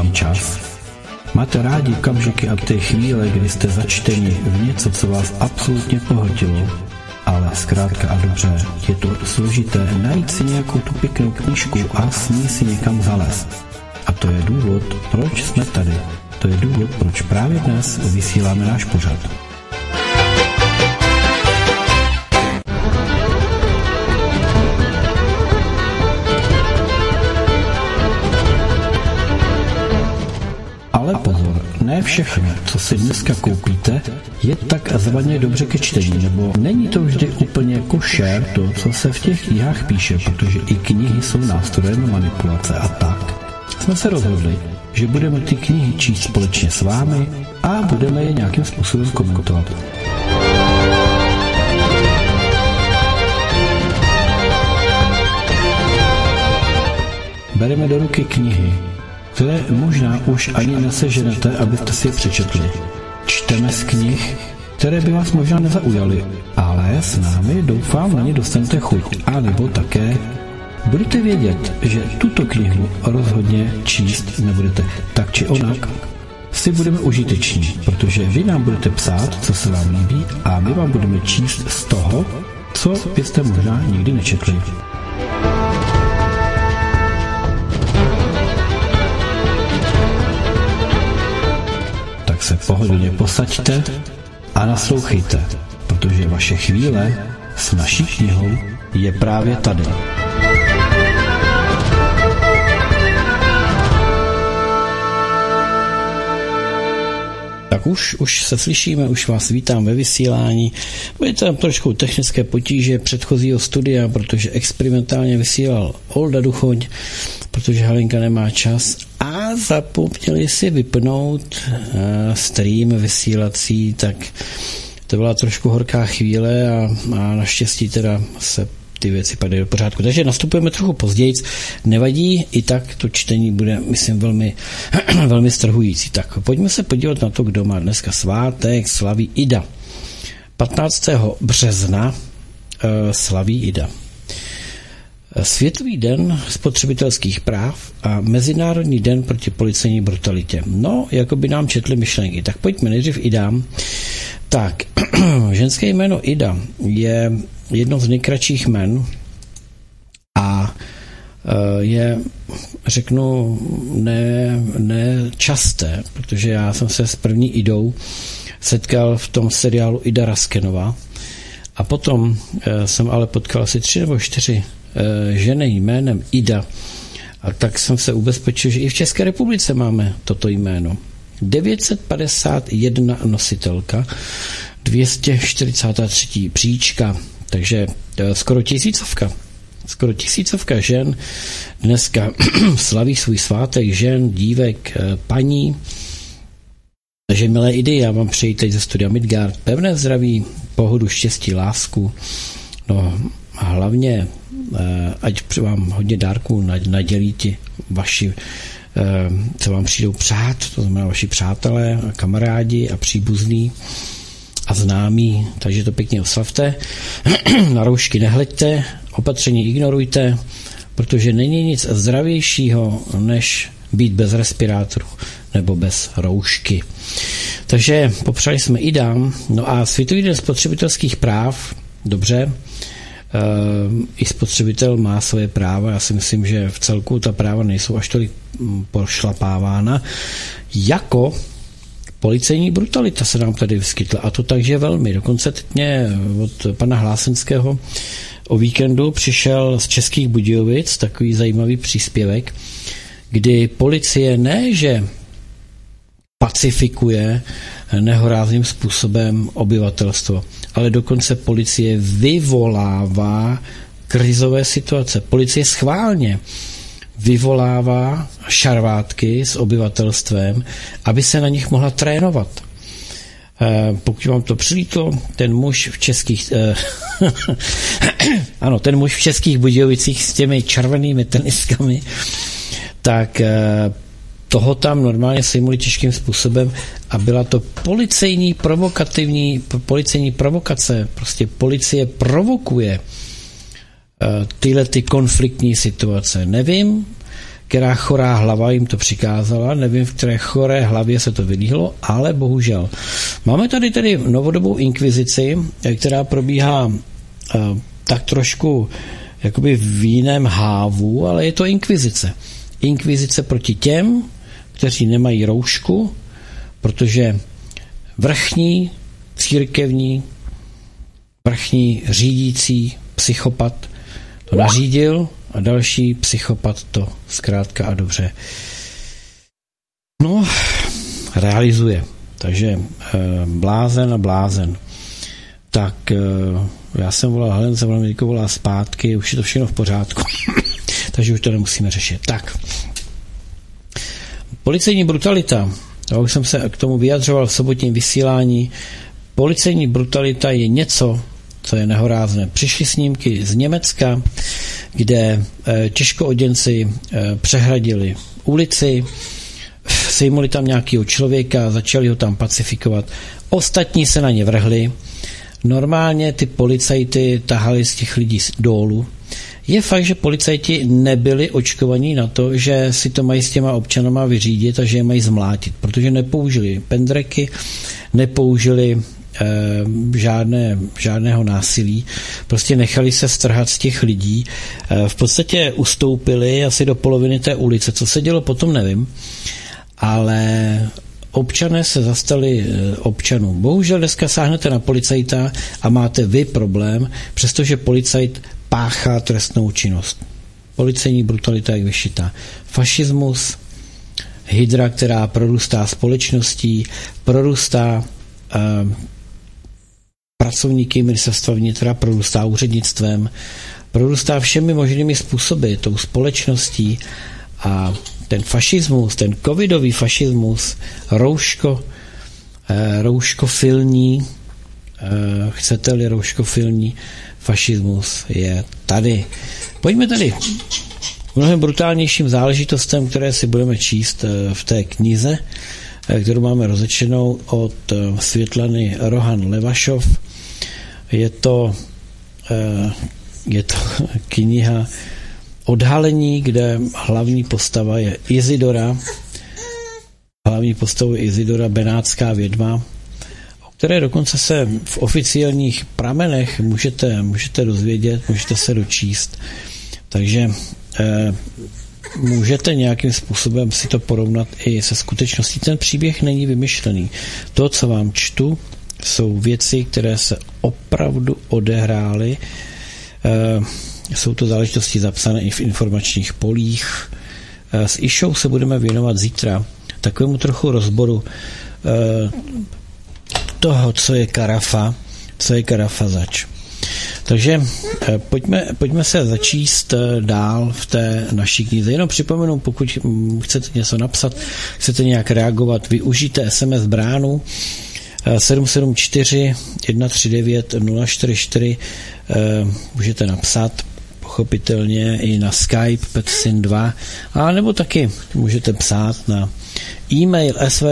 vám čas? Máte rádi okamžiky a ty chvíle, kdy jste začteni v něco, co vás absolutně pohltilo? Ale zkrátka a dobře, je to složité najít si nějakou tu pěknou knížku a s ní si někam zalézt. A to je důvod, proč jsme tady. To je důvod, proč právě dnes vysíláme náš pořad. Ale pozor, ne všechno, co si dneska koupíte, je tak zvaně dobře ke čtení, nebo není to vždy úplně košer to, co se v těch knihách píše, protože i knihy jsou nástrojem manipulace a tak. Jsme se rozhodli, že budeme ty knihy číst společně s vámi a budeme je nějakým způsobem komentovat. Bereme do ruky knihy, které možná už ani neseženete, abyste si je přečetli. Čteme z knih, které by vás možná nezaujaly, ale s námi doufám na ně dostanete chuť. A nebo také budete vědět, že tuto knihu rozhodně číst nebudete. Tak či onak si budeme užiteční, protože vy nám budete psát, co se vám líbí, a my vám budeme číst z toho, co byste možná nikdy nečetli. Tak se pohodlně posaďte a naslouchejte, protože vaše chvíle s naší knihou je právě tady. Tak už se slyšíme, už vás vítám ve vysílání. Byly tam trošku technické potíže předchozího studia, protože experimentálně vysílal Olda Duchoň, protože Halinka nemá čas a zapomněli si vypnout stream vysílací, tak to byla trošku horká chvíle a naštěstí teda se ty věci padají do pořádku. Takže nastupujeme trochu později, nevadí, i tak to čtení bude, myslím, velmi, velmi strhující. Tak pojďme se podívat na to, kdo má dneska svátek, slaví Ida. 15. března slaví Ida. Světový den spotřebitelských práv a Mezinárodní den proti policejní brutalitě. No, jako by nám četli myšlenky. Tak pojďme nejdřív Idám. Tak, ženské jméno Ida je jedno z nejkratších jmen a je, řeknu, nečasté, protože já jsem se s první Idou setkal v tom seriálu Ida Raskenova a potom jsem ale potkal asi 3 nebo 4 ženy jménem Ida a tak jsem se ubezpečil, že i v České republice máme toto jméno. 951 nositelka, 243 příčka, takže skoro tisícovka žen dneska slaví svůj svátek žen, dívek, paní. Takže milé Idy, já vám přeji teď ze studia Midgard pevné zdraví, pohodu, štěstí, lásku, no a hlavně ať vám hodně dárků nadělí ti vaši, co vám přijdou přát, to znamená vaši přátelé, kamarádi a příbuzní a známí, takže to pěkně oslavte. Na roušky nehleďte, opatření ignorujte, protože není nic zdravějšího, než být bez respirátoru nebo bez roušky. Takže popřali jsme Idám. No a Světový den spotřebitelských práv, dobře, i spotřebitel má svoje práva. Já si myslím, že v celku ta práva nejsou až tolik pošlapávána, jako policejní brutalita se nám tady vyskytla. A to takže velmi. Dokonce teď mě od pana Hlásenského o víkendu přišel z Českých Budějovic takový zajímavý příspěvek, kdy policie ne, že pacifikuje nehorázným způsobem obyvatelstvo, ale dokonce policie vyvolává krizové situace. Policie schválně vyvolává šarvátky s obyvatelstvem, aby se na nich mohla trénovat. Pokud vám to přilítlo, ten muž v českých ano, ten muž v Českých Budějovicích s těmi červenými teniskami, tak toho tam normálně sejmuli těžkým způsobem a byla to policejní provokace. Prostě policie provokuje tyhle ty konfliktní situace. Nevím, která chorá hlava jim to přikázala, nevím, v které choré hlavě se to vylíhlo, ale bohužel. Máme tady tedy novodobou inkvizici, která probíhá tak trošku jakoby v jiném hávu, ale je to inkvizice. Inkvizice proti těm, kteří nemají roušku, protože vrchní církevní, vrchní řídící psychopat to nařídil a další psychopat to zkrátka a dobře realizuje. Takže blázen a blázen. Tak já jsem volal Helen, jsem volal zpátky, už je to všechno v pořádku. Takže už to nemusíme řešit. Tak. Policejní brutalita. Já už jsem se k tomu vyjadřoval v sobotním vysílání. Policejní brutalita je něco, co je nehorázné. Přišly snímky z Německa, kde těžkooděnci přehradili ulici, sejmuli tam nějakého člověka, začali ho tam pacifikovat. Ostatní se na ně vrhli. Normálně ty policajty tahali z těch lidí dolů. Je fakt, že policajti nebyli očkovaní na to, že si to mají s těma občanama vyřídit a že je mají zmlátit, protože nepoužili pendreky, nepoužili žádného násilí, prostě nechali se strhat z těch lidí, v podstatě ustoupili asi do poloviny té ulice, co se dělo potom nevím, ale občané se zastali občanů. Bohužel dneska sáhnete na policajta a máte vy problém, přestože policajt páchá trestnou činnost. Policejní brutalita je vyšitá. Fašismus, hydra, která prorůstá společností, prorůstá pracovníky ministerstva vnitra, prorůstá úřednictvem, prorůstá všemi možnými způsoby, tou společností a ten fašismus, ten covidový fašismus, rouškofilní, chcete-li rouškofilní fašismus je tady. Pojďme tady k mnohem brutálnějším záležitostem, které si budeme číst v té knize, kterou máme rozečtenou od Světlany Rohan Levašov. Je to kniha Odhalení, kde hlavní postava je Izidora. Hlavní postavou je Izidora, benátská vědma, o které dokonce se v oficiálních pramenech můžete dozvědět, můžete se dočíst. Takže můžete nějakým způsobem si to porovnat i se skutečností. Ten příběh není vymyšlený. To, co vám čtu, jsou věci, které se opravdu odehrály. Jsou to záležitosti zapsané i v informačních polích. S Išou se budeme věnovat zítra takovému trochu rozboru toho, co je karafa zač. Takže pojďme se začíst dál v té naší knize. Jenom připomenu, pokud chcete něco napsat, chcete nějak reagovat, využijte SMS bránu 774 139 044, můžete napsat pochopitelně i na Skype Petsin2, a nebo taky můžete psát na e-mail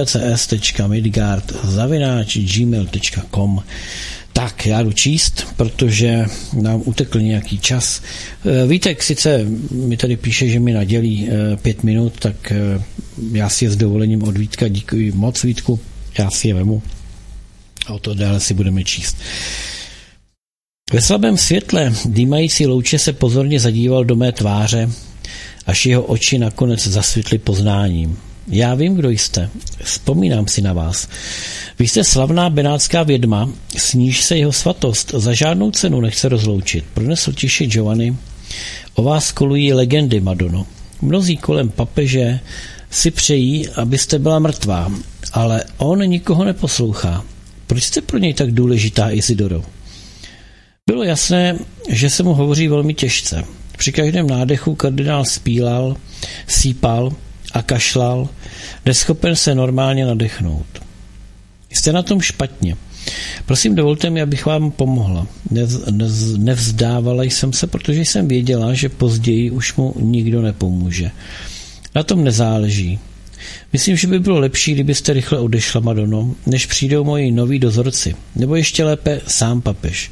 svcs.midgard@gmail.com. Tak, já jdu číst, protože nám utekl nějaký čas. Vítek sice mi tady píše, že mi nadělí 5 minut, tak já si je s dovolením od Vítka, díkuji moc Vítku, já si je vemu a o to dále si budeme číst. Ve slabém světle dýmající louče se pozorně zadíval do mé tváře, až jeho oči nakonec zasvětly poznáním. Já vím, kdo jste. Vzpomínám si na vás. Vy jste slavná benátská vědma, s níž se jeho svatost za žádnou cenu nechce rozloučit. Pronesl tiše Giovanni. O vás kolují legendy, Madono. Mnozí kolem papeže si přejí, abyste byla mrtvá, ale on nikoho neposlouchá. Proč jste pro něj tak důležitá, Isidoro? Bylo jasné, že se mu hovoří velmi těžce. Při každém nádechu kardinál sípal a kašlal, neschopen se normálně nadechnout. Jste na tom špatně. Prosím, dovolte mi, abych vám pomohla. Nevzdávala jsem se, protože jsem věděla, že později už mu nikdo nepomůže. Na tom nezáleží. Myslím, že by bylo lepší, kdybyste rychle odešla, Madono, než přijdou moji noví dozorci, nebo ještě lépe sám papež.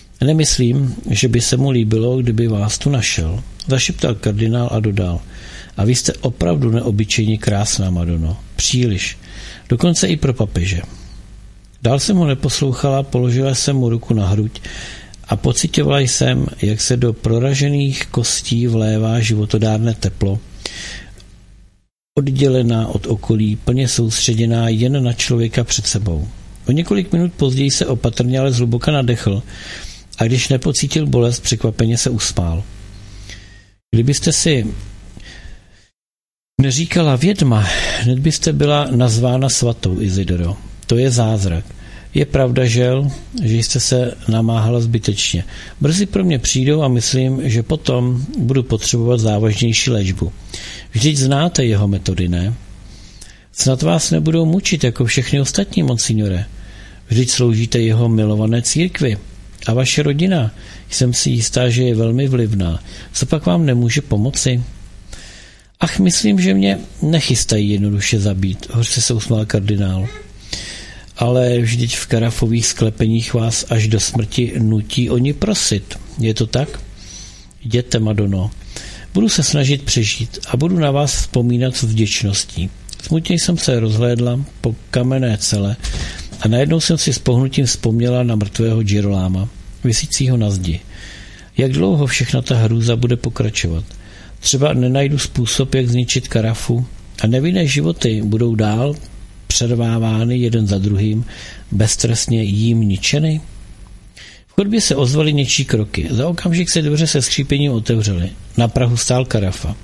Nemyslím, že by se mu líbilo, kdyby vás tu našel, zašeptal kardinál a dodal. A vy jste opravdu neobyčejně krásná, Madono. Příliš. Dokonce i pro papeže. Dál jsem ho neposlouchala, položila jsem mu ruku na hruď a pocitovala jsem, jak se do proražených kostí vlévá životodárné teplo, oddělená od okolí, plně soustředěná jen na člověka před sebou. O několik minut později se opatrně, ale zhluboka nadechl a když nepocítil bolest, překvapeně se usmál. Kdybyste si neříkala vědma, hned byste byla nazvána svatou, Izidoro. To je zázrak. Je pravda, že jste se namáhala zbytečně. Brzy pro mě přijdou a myslím, že potom budu potřebovat závažnější léčbu. Vždyť znáte jeho metody, ne? Snad vás nebudou mučit jako všechny ostatní, monsignore. Vždyť sloužíte jeho milované církvi. A vaše rodina, jsem si jistá, že je velmi vlivná. Co pak vám nemůže pomoci? Ach, myslím, že mě nechystají jednoduše zabít, hořce se usmál kardinál. Ale vždyť v Karafových sklepeních vás až do smrti nutí oni prosit. Je to tak? Jděte, Madono. Budu se snažit přežít a budu na vás vzpomínat s vděčností. Smutně jsem se rozhlédla po kamenné cele a najednou jsem si s pohnutím vzpomněla na mrtvého Giroláma, visícího na zdi. Jak dlouho všechna ta hrůza bude pokračovat? Třeba nenajdu způsob, jak zničit Karafu a nevinné životy budou dál přervávány jeden za druhým, beztrestně jím ničeny? V chodbě se ozvaly něčí kroky. Za okamžik se dveře se skřípěním otevřely. Na prahu stál Karafa.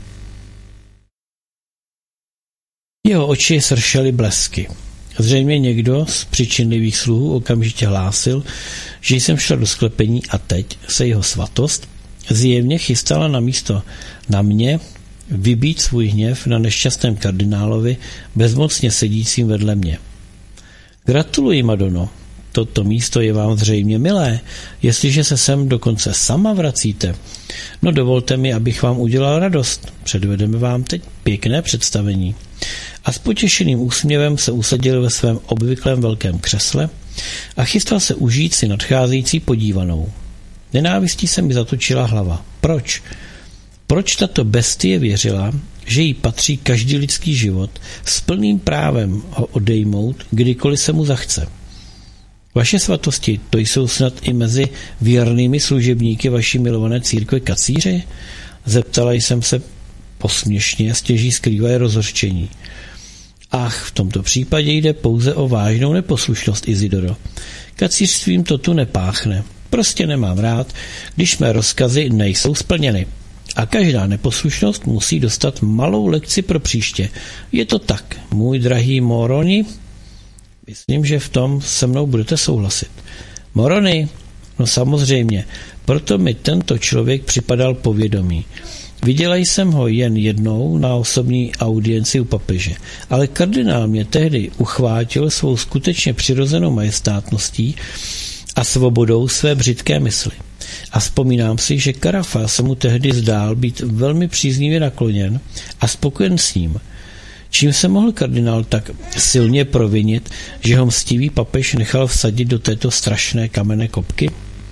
Jeho oči sršely blesky. Zřejmě někdo z přičinlivých sluhů okamžitě hlásil, že jsem šla do sklepení a teď se jeho svatost zjevně chystala na místo na mě vybít svůj hněv na nešťastném kardinálovi bezmocně sedícím vedle mě. Gratuluji, Madono. Toto místo je vám zřejmě milé, jestliže se sem dokonce sama vracíte. No dovolte mi, abych vám udělal radost. Předvedeme vám teď pěkné představení. A s potěšeným úsměvem se usadil ve svém obvyklém velkém křesle a chystal se užít si nadcházející podívanou. Nenávistí se mi zatočila hlava. Proč? Proč tato bestie věřila, že jí patří každý lidský život s plným právem ho odejmout, kdykoliv se mu zachce? Vaše svatosti, to jsou snad i mezi věrnými služebníky vaší milované církve kacíři? Zeptala jsem se posměšně, stěží skrývají rozhořčení. Ach, v tomto případě jde pouze o vážnou neposlušnost, Izidoro. Kacířstvím to tu nepáchne. Prostě nemám rád, když mé rozkazy nejsou splněny. A každá neposlušnost musí dostat malou lekci pro příště. Je to tak, můj drahý Moroni? Myslím, že v tom se mnou budete souhlasit. Moroni? No samozřejmě, proto mi tento člověk připadal povědomý. Viděla jsem ho jen jednou na osobní audienci u papeže, ale kardinál mě tehdy uchvátil svou skutečně přirozenou majestátností a svobodou své břitké mysli. A vzpomínám si, že Karafa se mu tehdy zdál být velmi příznivě nakloněn a spokojen s ním. Čím se mohl kardinál tak silně provinit, že ho mstivý papež nechal vsadit do této strašné kamenné kopky?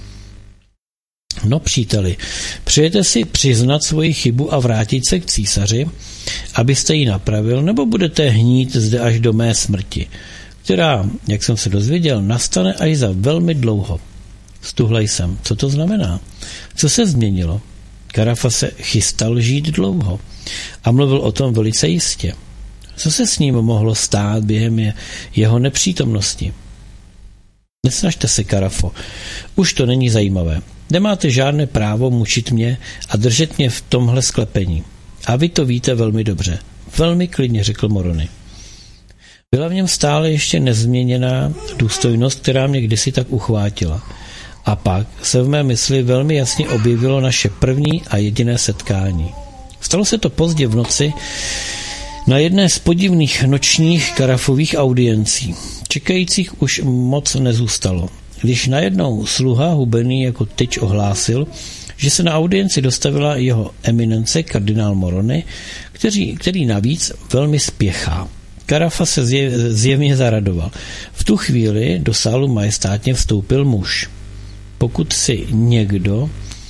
No, příteli, přejete si přiznat svoji chybu a vrátit se k císaři, abyste ji napravil, nebo budete hnít zde až do mé smrti, která, jak jsem se dozvěděl, nastane až za velmi dlouho. Stuhla jsem. Co to znamená? Co se změnilo? Karafa se chystal žít dlouho a mluvil o tom velice jistě. Co se s ním mohlo stát během jeho nepřítomnosti? Nesnažte se, Karafo. Už to není zajímavé. Nemáte žádné právo mučit mě a držet mě v tomhle sklepení. A vy to víte velmi dobře. Velmi klidně, řekl Moroni. Byla v něm stále ještě nezměněná důstojnost, která mě kdysi tak uchvátila. A pak se v mé mysli velmi jasně objevilo naše první a jediné setkání. Stalo se to pozdě v noci na jedné z podivných nočních Karafových audiencí. Čekajících už moc nezůstalo. Když najednou sluha hubený jako tyč ohlásil, že se na audienci dostavila jeho eminence kardinál Moroni, který navíc velmi spěchá. Karafa se zjevně zaradoval. V tu chvíli do sálu majestátně vstoupil muž. Pokud si někdo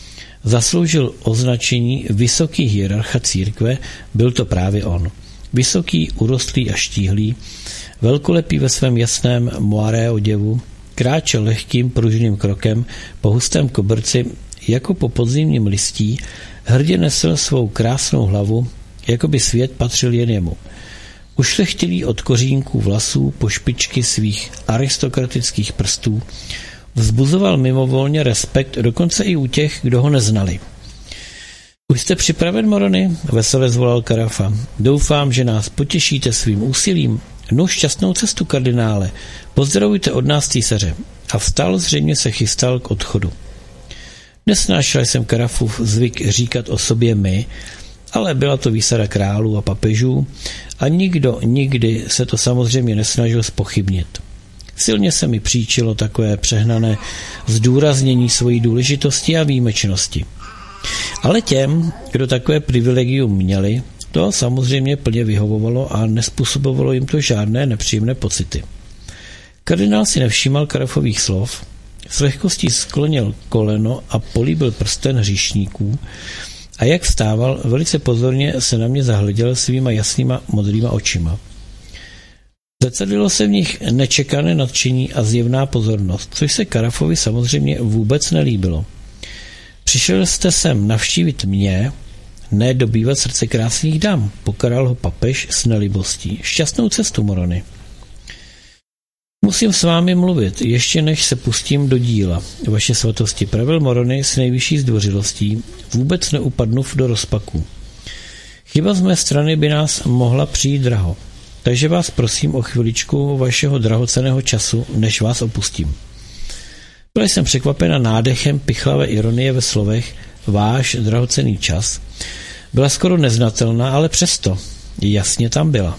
zasloužil označení vysoký hierarcha církve, byl to právě on. Vysoký, urostlý a štíhlý, velkolepý ve svém jasném moiré oděvu, kráčel lehkým pružným krokem po hustém koberci jako po podzimním listí, hrdě nesl svou krásnou hlavu, jako by svět patřil jen jemu. Ušlechtilý od kořínků vlasů po špičky svých aristokratických prstů, vzbuzoval mimovolně respekt dokonce i u těch, kdo ho neznali. Už jste připraven, Morony? Vesele zvolal Carafa. Doufám, že nás potěšíte svým úsilím. No, šťastnou cestu, kardinále. Pozdravujte od nás císaře. A vstal, zřejmě se chystal k odchodu. Nesnášel jsem Carafův zvyk říkat o sobě my, ale byla to výsada králů a papežů a nikdo nikdy se to samozřejmě nesnažil zpochybnit. Silně se mi příčilo takové přehnané zdůraznění svojí důležitosti a výjimečnosti. Ale těm, kdo takové privilegium měli, to samozřejmě plně vyhovovalo a nespůsobovalo jim to žádné nepříjemné pocity. Kardinál si nevšímal Carafových slov, s lehkostí sklonil koleno a políbil prsten hříšníků a jak vstával, velice pozorně se na mě zahleděl svýma jasnýma modrýma očima. Zrcadlilo se v nich nečekané nadšení a zjevná pozornost, což se Carafovi samozřejmě vůbec nelíbilo. Přišel jste sem navštívit mě, ne dobývat srdce krásných dam, pokaral ho papež s nelibostí. Šťastnou cestu, Morony. Musím s vámi mluvit, ještě než se pustím do díla. Vaše svatosti, pravil Morony s nejvyšší zdvořilostí, vůbec neupadnuv do rozpaku. Chyba z mé strany by nás mohla přijít draho, takže vás prosím o chviličku vašeho drahocenného času, než vás opustím. Byla jsem překvapena nádechem pichlavé ironie ve slovech váš drahocenný čas. Byla skoro neznatelná, ale přesto jasně tam byla.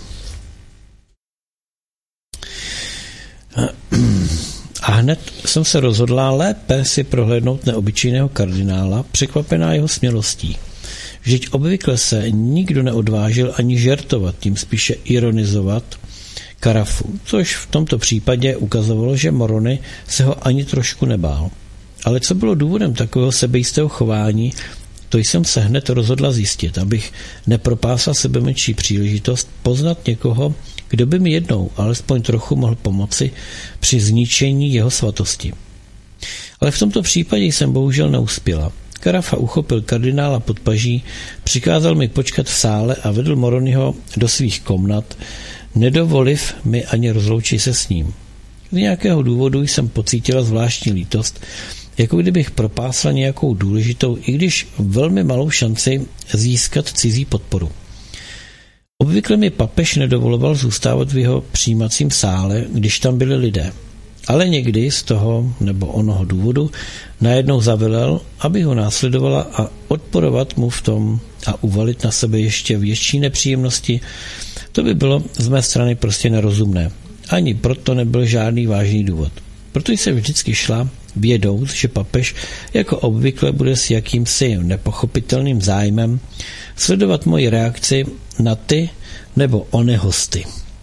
A hned jsem se rozhodla lépe si prohlédnout neobyčejného kardinála, překvapená jeho smělostí. Vždyť obvykle se nikdo neodvážil ani žertovat, tím spíše ironizovat Carafu, což v tomto případě ukazovalo, že Morony se ho ani trošku nebál. Ale co bylo důvodem takového sebejistého chování, to jsem se hned rozhodla zjistit, abych nepropásla sebe menší příležitost poznat někoho, kdo by mi jednou alespoň trochu mohl pomoci při zničení jeho svatosti. Ale v tomto případě jsem bohužel neuspěla. Carafa uchopil kardinála pod paží, přikázal mi počkat v sále a vedl Moronyho do svých komnat, nedovoliv mi ani rozloučit se s ním. Z nějakého důvodu jsem pocítila zvláštní lítost, jako kdybych propásla nějakou důležitou, i když velmi malou šanci získat cizí podporu. Obvykle mi papež nedovoloval zůstávat v jeho přijímacím sále, když tam byli lidé. Ale někdy z toho nebo onoho důvodu najednou zavelel, aby ho následovala a odporovat mu v tom a uvalit na sebe ještě větší nepříjemnosti, to by bylo z mé strany prostě nerozumné. Ani proto nebyl žádný vážný důvod. Proto jsem vždycky šla, vědouc, že papež jako obvykle bude s jakýmsi nepochopitelným zájmem sledovat moji reakci na ty nebo ony hosty.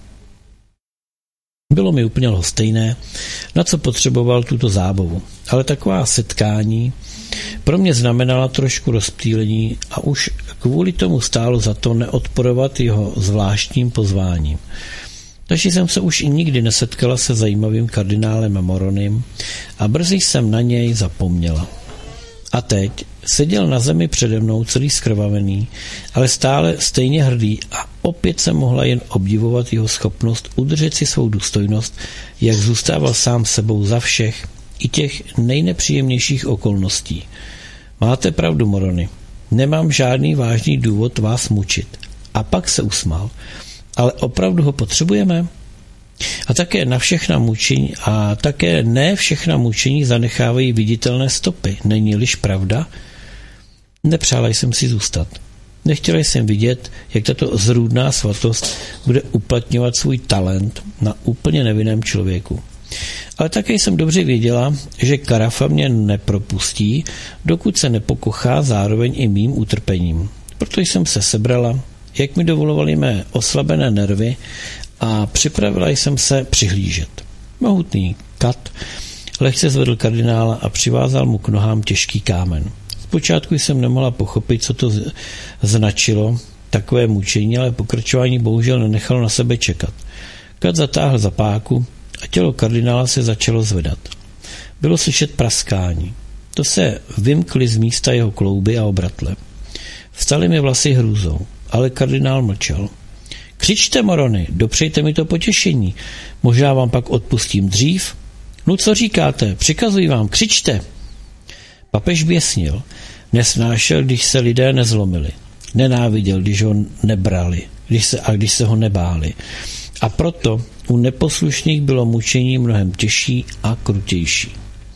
Bylo mi úplně lhostejné, na co potřeboval tuto zábavu, ale taková setkání pro mě znamenala trošku rozptýlení a už kvůli tomu stálo za to neodporovat jeho zvláštním pozváním. Takže jsem se už nikdy nesetkala se zajímavým kardinálem Moronym a brzy jsem na něj zapomněla. A teď seděl na zemi přede mnou celý zkrvavený, ale stále stejně hrdý a opět jsem mohla jen obdivovat jeho schopnost udržet si svou důstojnost, jak zůstával sám sebou za všech i těch nejnepříjemnějších okolností. Máte pravdu, Morony, nemám žádný vážný důvod vás mučit. A pak se usmál. Ale opravdu ho potřebujeme? A také ne všechna mučení zanechávají viditelné stopy. Není-liž pravda? Nepřála jsem si zůstat. Nechtěla jsem vidět, jak tato zrůdná svatost bude uplatňovat svůj talent na úplně nevinném člověku. Ale také jsem dobře věděla, že Carafa mě nepropustí, dokud se nepokochá zároveň i mým utrpením. Proto jsem se sebrala, jak mi dovolovaly mé oslabené nervy, a připravila jsem se přihlížet. Mohutný kat lehce zvedl kardinála a přivázal mu k nohám těžký kámen. Zpočátku jsem nemohla pochopit, co to značilo, takové mučení, ale pokračování bohužel nenechalo na sebe čekat. Kat zatáhl za páku a tělo kardinála se začalo zvedat. Bylo slyšet praskání. To se vymkly z místa jeho klouby a obratle. Vstaly mi vlasy hrůzou, ale kardinál mlčel. Křičte, morony, dopřejte mi to potěšení. Možná vám pak odpustím dřív. No co říkáte, přikazuji vám, křičte. Papež běsnil. Nesnášel, když se lidé nezlomili. Nenáviděl, když ho nebrali, když se ho nebáli. A proto u neposlušných bylo mučení mnohem těžší a krutější.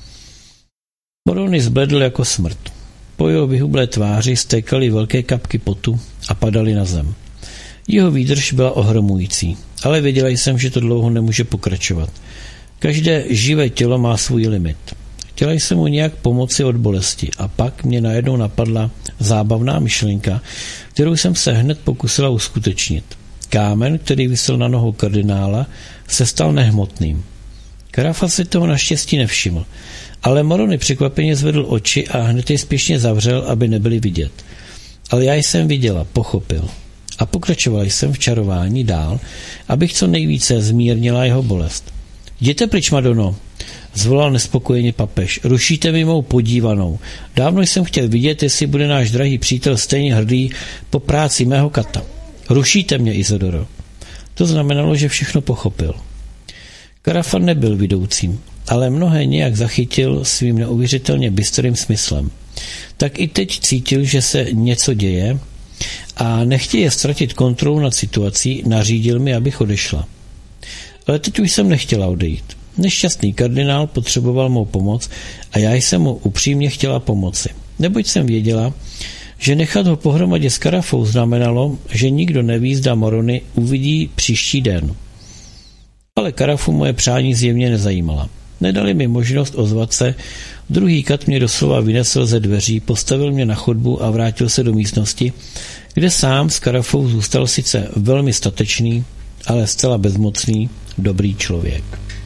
Morony zbledl jako smrt. Po jeho vyhublé tváři stékaly velké kapky potu a padaly na zem. Jeho výdrž byla ohromující, ale věděla jsem, že to dlouho nemůže pokračovat. Každé živé tělo má svůj limit. Chtěla jsem mu nějak pomoci od bolesti a pak mě najednou napadla zábavná myšlenka, kterou jsem se hned pokusila uskutečnit. Kámen, který visel na nohou kardinála, se stal nehmotným. Carafa si toho naštěstí nevšiml, ale Morony překvapeně zvedl oči a hned je spěšně zavřel, aby nebyly vidět. Ale já jsem viděla, pochopil. A pokračovala jsem v čarování dál, abych co nejvíce zmírnila jeho bolest. Jděte pryč, Madono, zvolal nespokojeně papež. Rušíte mi mou podívanou. Dávno jsem chtěl vidět, jestli bude náš drahý přítel stejně hrdý po práci mého kata. Rušíte mě, Izodoro. To znamenalo, že všechno pochopil. Carafa nebyl vidoucím, ale mnohé nějak zachytil svým neuvěřitelně bystrým smyslem. Tak i teď cítil, že se něco děje a nechtěje ztratit kontrolu nad situací, nařídil mi, abych odešla. Ale teď už jsem nechtěla odejít. Nešťastný kardinál potřeboval mou pomoc a já jsem mu upřímně chtěla pomoci. Neboť jsem věděla, že nechat ho pohromadě s Carafou znamenalo, že nikdo neví, zda Morony uvidí příští den. Ale Carafu moje přání zjevně nezajímala. Nedali mi možnost ozvat se, druhý kat mě doslova vynesl ze dveří, postavil mě na chodbu a vrátil se do místnosti, kde sám s Carafou zůstal sice velmi statečný, ale zcela bezmocný, dobrý člověk.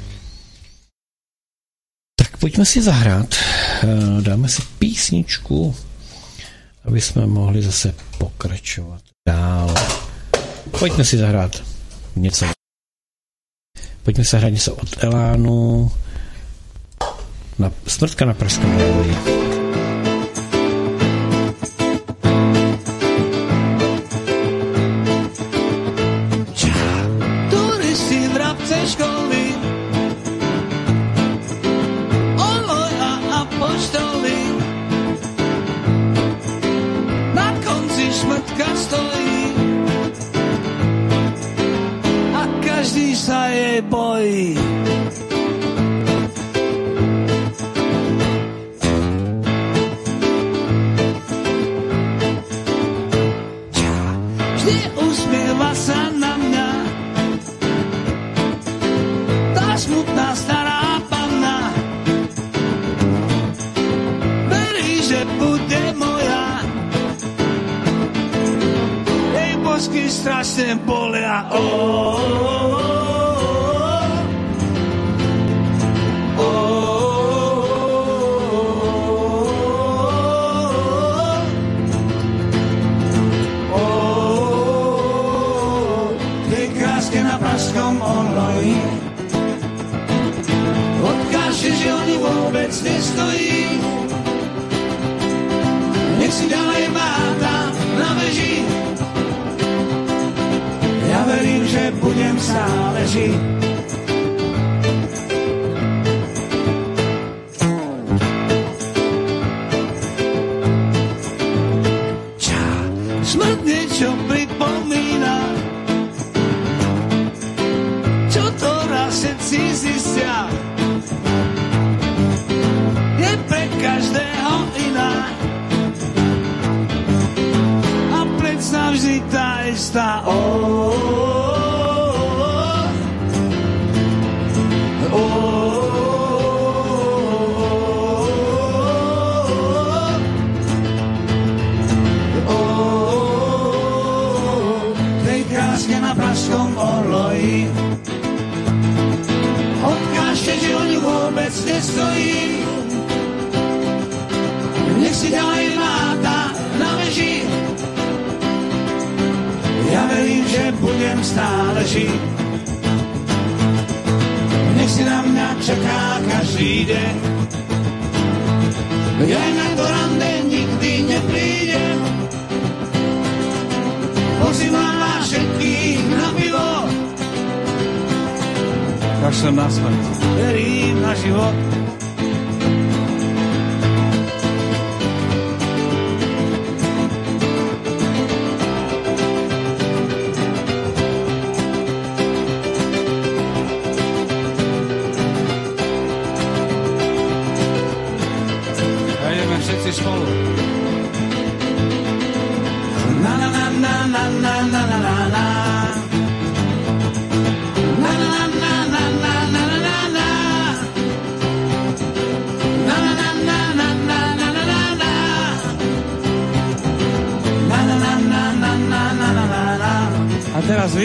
Tak pojďme si zahrát. Dáme si písničku, aby jsme mohli zase pokračovat dál. Pojďme si zahrát něco. Pojďme si zahrát něco od Elánu. Smrtka na Pražském hradě. Turisti, vrabce, školy, oloj a apoštoly, na konci šmrtka stojí a každý sa jej bojí. Vždy usmieva sa na mňa tá smutná stará panna. Verí, že bude moja, jej bosky strašne bolia. Odkáže, že oni vôbec nestojí. Nech si ďalej máta na veži. Ja verím, že budem stále žiť. Smrt niečo pripomína, čo to raz všetci zistia. Je pre každého iná a predsna vždy tá istá. Tej kráske na pražskom orloji odkážte, že o ňu vôbec nestojí. Nech si ďalej má mám stále žít. Nech si na mě čeká každý den. Ja na to rande nikdy nepríde. Pozývam vás všetkých na pivo. Kašlem na smrt, verím na život. Všetci spolu. Na na na na na na na na na na. Na na na na na na na na na. Na na na na na na na na na na. Na na na na na na na na na. A teraz vy?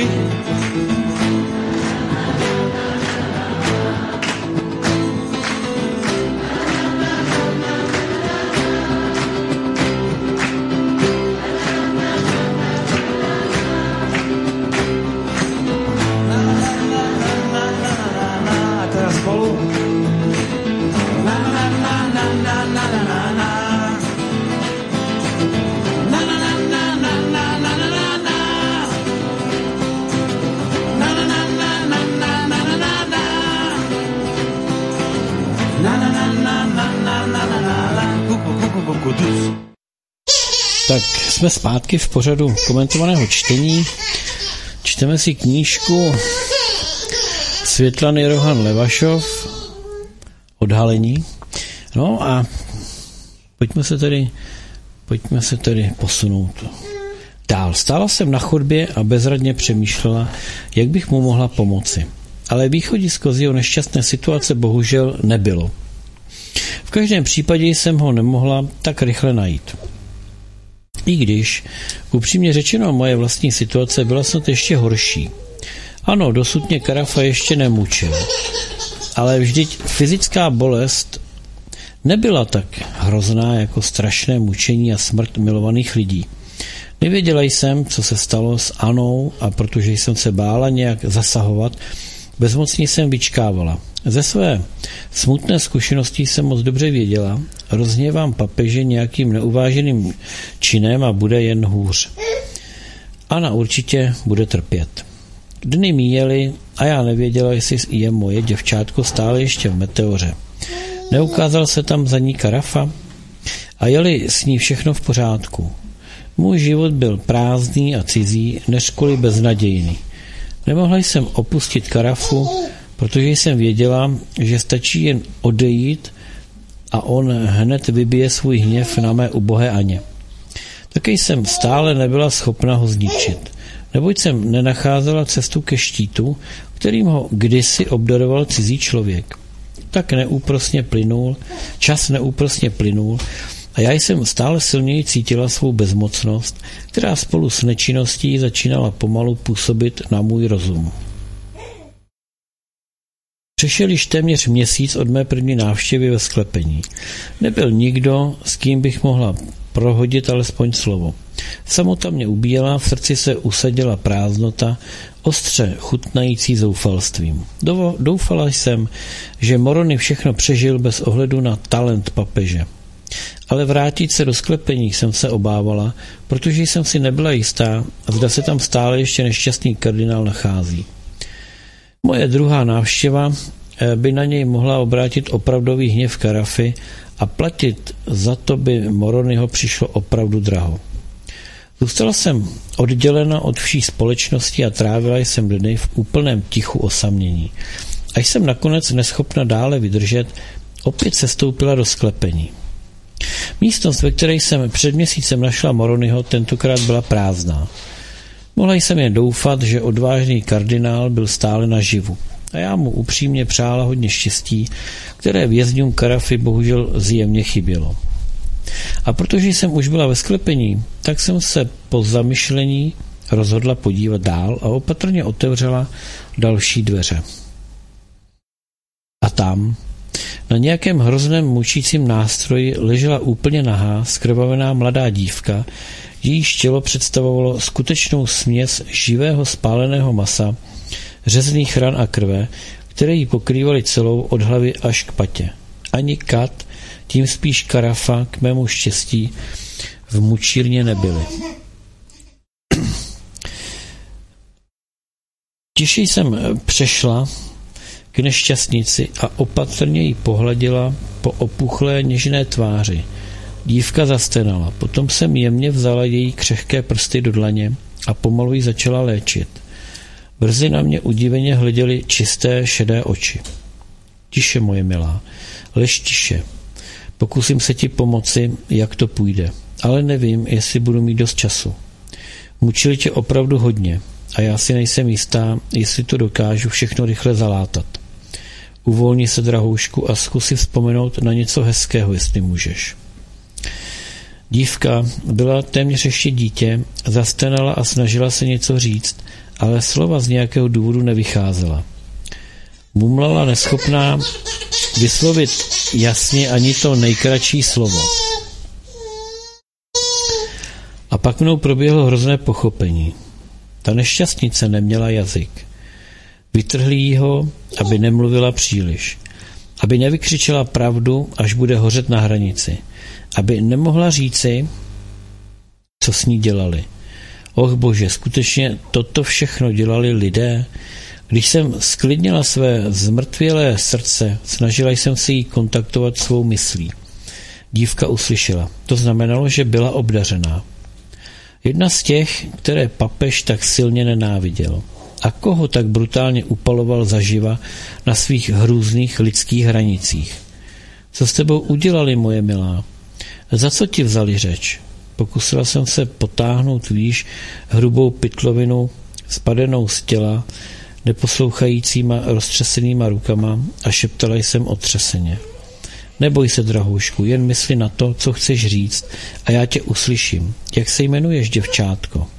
Tak jsme zpátky v pořadu komentovaného čtení. Čteme si knížku Světlany Rohan Levašov Odhalení. No a pojďme se tedy posunout dál. Stála jsem na chodbě a bezradně přemýšlela, jak bych mu mohla pomoci. Ale východisko z jeho nešťastné situace bohužel nebylo. V každém případě jsem ho nemohla tak rychle najít. I když, upřímně řečeno, moje vlastní situace byla snad ještě horší. Ano, dosud mě Karafa ještě nemučil. Ale vždyť fyzická bolest nebyla tak hrozná jako strašné mučení a smrt milovaných lidí. Nevěděla jsem, co se stalo s Anou, a protože jsem se bála nějak zasahovat, bezmocně jsem vyčkávala. Ze své smutné zkušenosti jsem moc dobře věděla, rozhněvám papeže nějakým neuváženým činem a bude jen hůř. Ana určitě bude trpět. Dny míjely a já nevěděla, jestli je moje děvčátko stále ještě v Meteoře. Neukázal se tam za ní Karafa a jeli s ní všechno v pořádku. Můj život byl prázdný a cizí, neřkoli beznadějný. Nemohla jsem opustit Karafu, protože jsem věděla, že stačí jen odejít a on hned vybije svůj hněv na mé ubohé Aně. Také jsem stále nebyla schopna ho zničit, neboť jsem nenacházela cestu ke štítu, kterým ho kdysi obdaroval cizí člověk. Čas neúprosně plynul a já jsem stále silněji cítila svou bezmocnost, která spolu s nečinností začínala pomalu působit na můj rozum. Přešel již téměř měsíc od mé první návštěvy ve sklepení. Nebyl nikdo, s kým bych mohla prohodit alespoň slovo. Samota mě ubíjela, v srdci se usadila prázdnota, ostře chutnající zoufalstvím. Doufala jsem, že Morony všechno přežil bez ohledu na talent papeže. Ale vrátit se do sklepení jsem se obávala, protože jsem si nebyla jistá, zda se tam stále ještě nešťastný kardinál nachází. Moje druhá návštěva by na něj mohla obrátit opravdový hněv Karafy a platit za to by Moronyho přišlo opravdu draho. Zůstala jsem oddělena od vší společnosti a trávila jsem dny v úplném tichu osamění. Až jsem nakonec neschopna dále vydržet, opět sestoupila do sklepení. Místnost, ve které jsem před měsícem našla Moronyho, tentokrát byla prázdná. Mohla jsem jen doufat, že odvážný kardinál byl stále naživu. A já mu upřímně přála hodně štěstí, které vězňům Karafy bohužel zjevně chybělo. A protože jsem už byla ve sklepení, tak jsem se po zamyšlení rozhodla podívat dál a opatrně otevřela další dveře. A tam, Na nějakém hrozném mučícím nástroji ležela úplně nahá, zkrvavená mladá dívka, jejíž tělo představovalo skutečnou směs živého spáleného masa, řezných ran a krve, které ji pokrývaly celou od hlavy až k patě. Ani kat, tím spíš karafa, k mému štěstí, v mučírně nebyly. Tiše jsem přešla k nešťastnici a opatrně ji pohladila po opuchlé něžné tváři. Dívka zastenala, potom jsem jemně vzala její křehké prsty do dlaně a pomalu ji začala léčit. Brzy na mě udiveně hleděly čisté šedé oči. Tiše, moje milá, lež tiše. Pokusím se ti pomoci, jak to půjde, ale nevím, jestli budu mít dost času. Mučili tě opravdu hodně a já si nejsem jistá, jestli to dokážu všechno rychle zalátat. Uvolni se, drahoušku, a zkus si vzpomenout na něco hezkého, jestli můžeš. Dívka byla téměř ještě dítě, zastenala a snažila se něco říct, ale slova z nějakého důvodu nevycházela. Mumlala, neschopná vyslovit jasně ani to nejkratší slovo. A pak mnou proběhlo hrozné pochopení. Ta nešťastnice neměla jazyk. Vytrhli jí ho, aby nemluvila příliš. Aby nevykřičela pravdu, až bude hořet na hranici. Aby nemohla říci, co s ní dělali. Och bože, skutečně toto všechno dělali lidé. Když jsem sklidnila své zmrtvělé srdce, snažila jsem se jí kontaktovat svou myslí. Dívka uslyšela. To znamenalo, že byla obdařená. Jedna z těch, které papež tak silně nenáviděl. A koho tak brutálně upaloval zaživa na svých hrůzných lidských hranicích. Co s tebou udělali, moje milá? Za co ti vzali řeč? Pokusila jsem se potáhnout výš hrubou pytlovinu spadenou z těla, neposlouchajícíma roztřesenýma rukama a šeptala jsem otřeseně. Neboj se, drahoušku, jen mysli na to, co chceš říct a já tě uslyším. Jak se jmenuješ, děvčátko?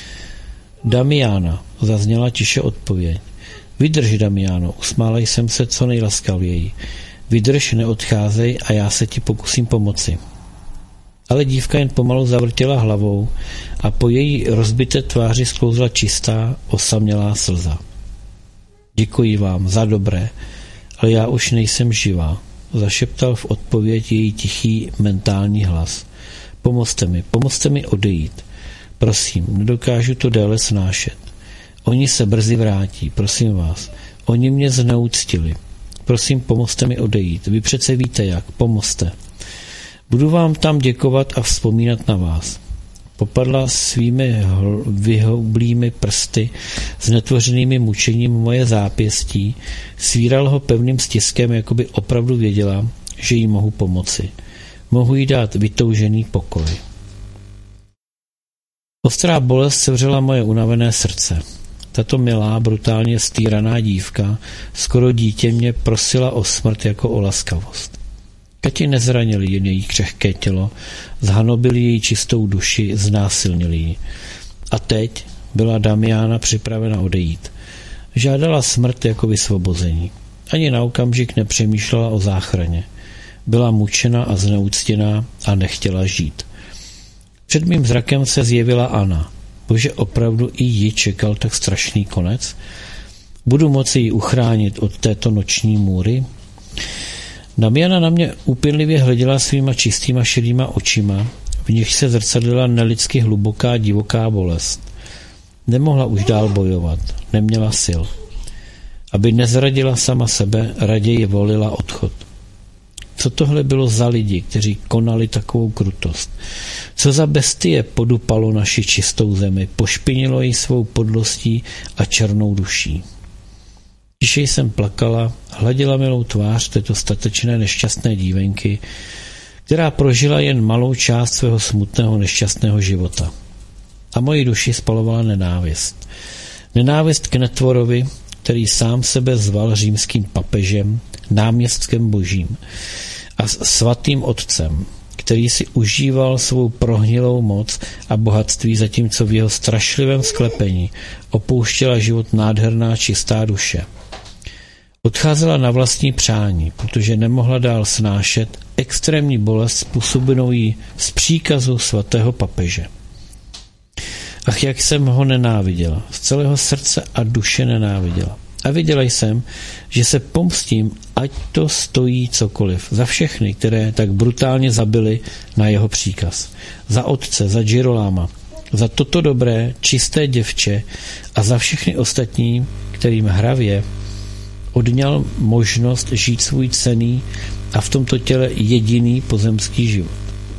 Damiana, zazněla tiše odpověď. Vydrž, Damiano, usmála jsem se co nejlaskavěji. Vydrž, neodcházej a já se ti pokusím pomoci. Ale dívka jen pomalu zavrtěla hlavou a po její rozbité tváři sklouzla čistá, osamělá slza. Děkuji vám za dobré, ale já už nejsem živá, zašeptal v odpověď její tichý mentální hlas. Pomozte mi odejít. Prosím, nedokážu to déle snášet. Oni se brzy vrátí, prosím vás. Oni mě zneuctili. Prosím, pomozte mi odejít. Vy přece víte jak, pomozte. Budu vám tam děkovat a vzpomínat na vás. Popadla svými vyhublými prsty s netvořenými mučením moje zápěstí, svíral ho pevným stiskem, jako by opravdu věděla, že jí mohu pomoci. Mohu jí dát vytoužený pokoj. Ostrá bolest sevřela moje unavené srdce. Tato milá, brutálně stýraná dívka, skoro dítě, mě prosila o smrt jako o laskavost. Kati nezranili jen její křehké tělo, zhanobili její čistou duši, znásilnili ji. A teď byla Damiana připravena odejít. Žádala smrt jako vysvobození. Ani na okamžik nepřemýšlela o záchraně. Byla mučena a zneuctěná a nechtěla žít. Před mým zrakem se zjevila Anna. Bože, opravdu i ji čekal tak strašný konec? Budu moci ji uchránit od této noční můry? Damiana na mě úpěnlivě hleděla svýma čistýma šedýma očima, v nich se zrcadlila nelidsky hluboká divoká bolest. Nemohla už dál bojovat, neměla sil. Aby nezradila sama sebe, raději volila odchod. Co tohle bylo za lidi, kteří konali takovou krutost? Co za bestie podupalo naši čistou zemi, pošpinilo ji svou podlostí a černou duší? Tiše jsem plakala, hladila milou tvář této statečné nešťastné dívenky, která prožila jen malou část svého smutného nešťastného života. A moji duši spalovala nenávist. Nenávist k netvorovi, který sám sebe zval římským papežem, náměstkem božím a svatým otcem, který si užíval svou prohnilou moc a bohatství, zatímco v jeho strašlivém sklepení opouštěla život nádherná čistá duše. Odcházela na vlastní přání, protože nemohla dál snášet extrémní bolest způsobenou jí z příkazu svatého papeže. Ach, jak jsem ho nenáviděla, z celého srdce a duše nenáviděla. A viděla jsem, že se pomstím, ať to stojí cokoliv, za všechny, které tak brutálně zabili na jeho příkaz. Za otce, za Giroláma, za toto dobré, čisté děvče a za všechny ostatní, kterým hravě odňal možnost žít svůj cenný a v tomto těle jediný pozemský život.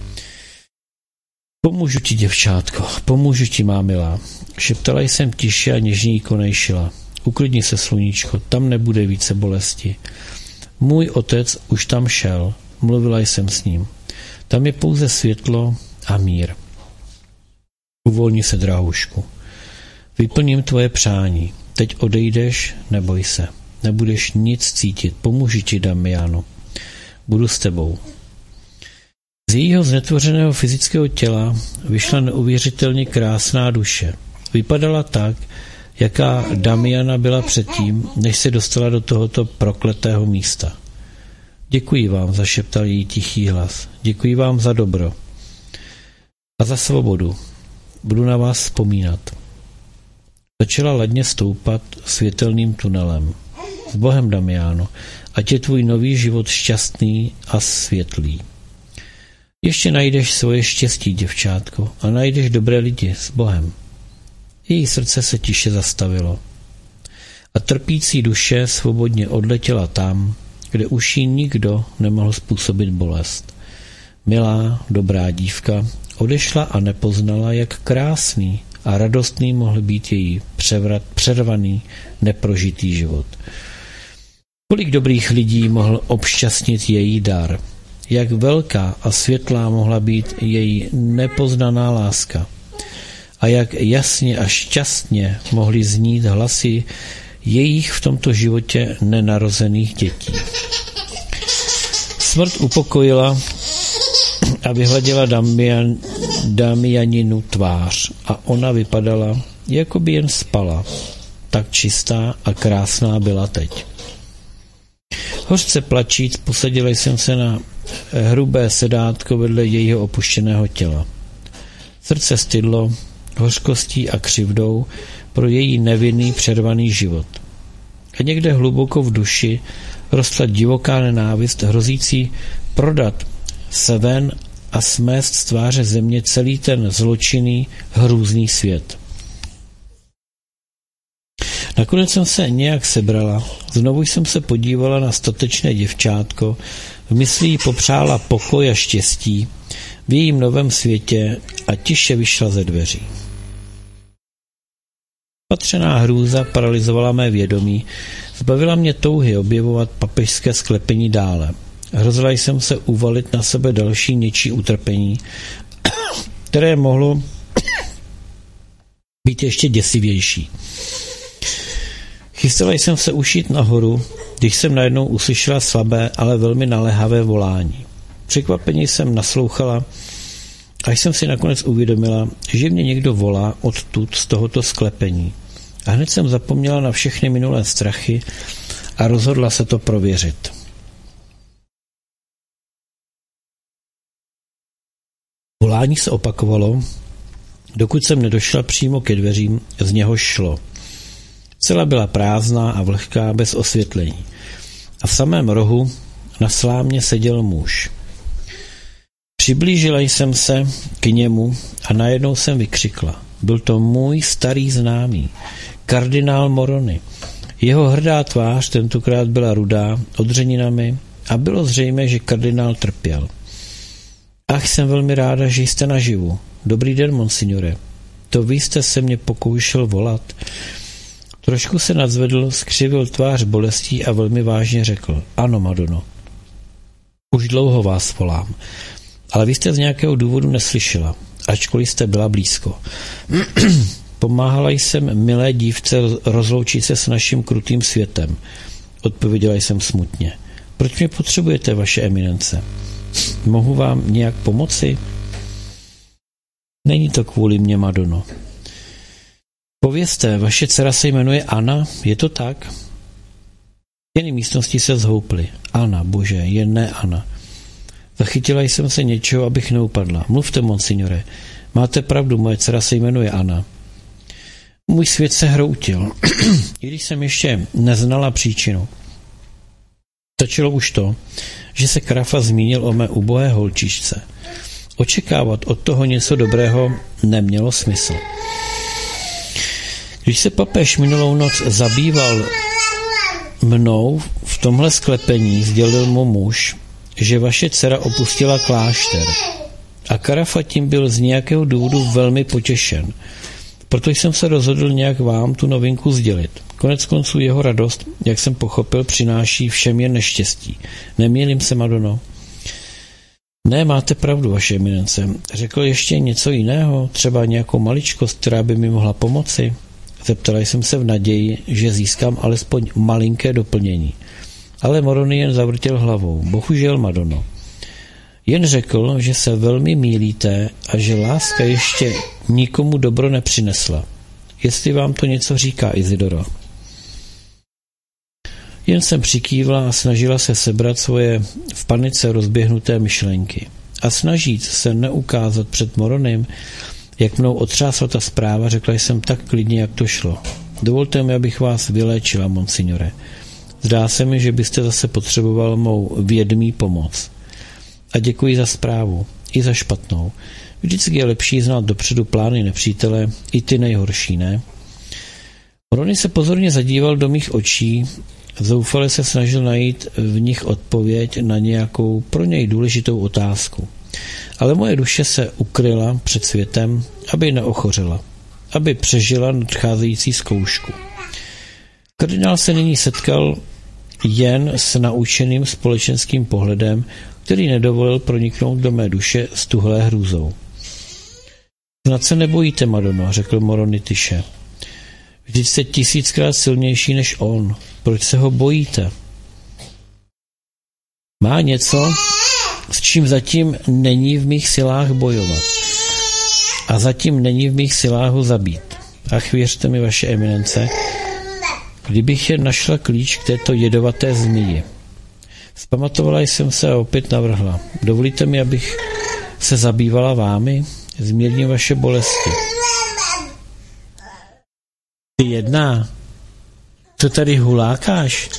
Pomůžu ti, děvčátko, pomůžu ti, má milá. Šeptala jsem tiše a něžně jí konejšila. Uklidni se, sluníčko, tam nebude více bolesti. Můj otec už tam šel, mluvila jsem s ním. Tam je pouze světlo a mír. Uvolni se, drahoušku. Vyplním tvoje přání. Teď odejdeš, neboj se. Nebudeš nic cítit. Pomůžu ti, Damiano. Budu s tebou. Z jejího znetvořeného fyzického těla vyšla neuvěřitelně krásná duše. Vypadala tak, jaká Damiana byla předtím, než se dostala do tohoto prokletého místa. Děkuji vám, zašeptal její tichý hlas. Děkuji vám za dobro a za svobodu. Budu na vás vzpomínat. Začala ledně stoupat světelným tunelem. S Bohem, Damiano, ať je tvůj nový život šťastný a světlý. Ještě najdeš svoje štěstí, děvčátko, a najdeš dobré lidi. S Bohem. Její srdce se tiše zastavilo. A trpící duše svobodně odletěla tam, kde už jí nikdo nemohl způsobit bolest. Milá, dobrá dívka odešla a nepoznala, jak krásný a radostný mohl být její přervaný, neprožitý život. Kolik dobrých lidí mohl obšťastnit její dar. Jak velká a světlá mohla být její nepoznaná láska. A jak jasně a šťastně mohly znít hlasy jejich v tomto životě nenarozených dětí. Smrt upokojila a vyhladila Damianinu tvář a ona vypadala, jako by jen spala. Tak čistá a krásná byla teď. Hořce plačíc posadila jsem se na hrubé sedátko vedle jejího opuštěného těla. Srdce stydlo hořkostí a křivdou pro její nevinný přervaný život. A někde hluboko v duši rostla divoká nenávist hrozící prodat se ven a smést z tváře země celý ten zločinný, hrůzný svět. Nakonec jsem se nějak sebrala, znovu jsem se podívala na statečné děvčátko, v mysli jí popřála pokoj a štěstí v jejím novém světě a tiše vyšla ze dveří. Patřená hrůza paralyzovala mé vědomí, zbavila mě touhy objevovat papežské sklepení dále. Hrozila jsem se uvalit na sebe další něčí utrpení, které mohlo být ještě děsivější. Chystala jsem se ušít nahoru, když jsem najednou uslyšela slabé, ale velmi naléhavé volání. Překvapeně jsem naslouchala, až jsem si nakonec uvědomila, že mě někdo volá odtud z tohoto sklepení. A hned jsem zapomněla na všechny minulé strachy a rozhodla se to prověřit. Volání se opakovalo, dokud jsem nedošla přímo ke dveřím, z něhož šlo. Cela byla prázdná a vlhká, bez osvětlení. A v samém rohu na slámě seděl muž. Přiblížila jsem se k němu a najednou jsem vykřikla. Byl to můj starý známý, kardinál Moroni. Jeho hrdá tvář tentokrát byla rudá, odřeninami a bylo zřejmé, že kardinál trpěl. Ach, jsem velmi ráda, že jste naživu. Dobrý den, monsignore. To vy jste se mě pokoušel volat. Trošku se nadzvedl, skřivil tvář bolestí a velmi vážně řekl. Ano, Madono. Už dlouho vás volám, ale vy jste z nějakého důvodu neslyšela, ačkoliv jste byla blízko. Pomáhala jsem milé dívce rozloučit se s naším krutým světem. Odpověděla jsem smutně. Proč mě potřebujete, vaše eminence? Mohu vám nějak pomoci? Není to kvůli mně, Madono. Povězte, vaše dcera se jmenuje Anna, je to tak? Stěny místnosti se zhouply. Ana, bože, jen ne Ana. Zachytila jsem se něčeho, abych neupadla. Mluvte, monsignore. Máte pravdu, moje dcera se jmenuje Ana. Můj svět se hroutil, i když jsem ještě neznala příčinu. Stačilo už to, že se Karafa zmínil o mé ubohé holčičce. Očekávat od toho něco dobrého nemělo smysl. Když se papež minulou noc zabýval mnou v tomhle sklepení, sdělil mu muž, že vaše dcera opustila klášter. A Karafa tím byl z nějakého důvodu velmi potěšen. Proto jsem se rozhodl nějak vám tu novinku sdělit. Konec konců jeho radost, jak jsem pochopil, přináší všem jen neštěstí. Nemýlím se, Madono? Ne, máte pravdu, vaše eminence. Řekl ještě něco jiného, třeba nějakou maličkost, která by mi mohla pomoci? Zeptala jsem se v naději, že získám alespoň malinké doplnění. Ale Moroni jen zavrtěl hlavou. Bohužel, Madono. Jen řekl, že se velmi mýlíte a že láska ještě nikomu dobro nepřinesla. Jestli vám to něco říká, Isidoro. Jen jsem přikývla a snažila se sebrat svoje v panice rozběhnuté myšlenky. A snažit se neukázat před Moronem, jak mnou otřásla ta zpráva, řekla jsem tak klidně, jak to šlo. Dovolte mi, abych vás vyléčila, monsignore. Zdá se mi, že byste zase potřeboval mou vědomí pomoc. A děkuji za zprávu, i za špatnou. Vždycky je lepší znát dopředu plány nepřítele, i ty nejhorší, ne? Moroni se pozorně zadíval do mých očí, zoufale se snažil najít v nich odpověď na nějakou pro něj důležitou otázku. Ale moje duše se ukryla před světem, aby neochořela, aby přežila nadcházející zkoušku. Kardinál se nyní setkal jen s naučeným společenským pohledem, který nedovolil proniknout do mé duše s tuhlé hrůzou. Snad se nebojíte, Madono, řekl Moroni tiše. Vždyť jste 1000krát silnější než on. Proč se ho bojíte? Má něco, s čím zatím není v mých silách bojovat. A zatím není v mých silách ho zabít. Ach, věřte mi, vaše eminence, kdybych jen našla klíč k této jedovaté zmiji. Vzpamatovala jsem se a opět navrhla. Dovolíte mi, abych se zabývala vámi? Zmírním vaše bolesti. Ty jedna, co tady hulákáš?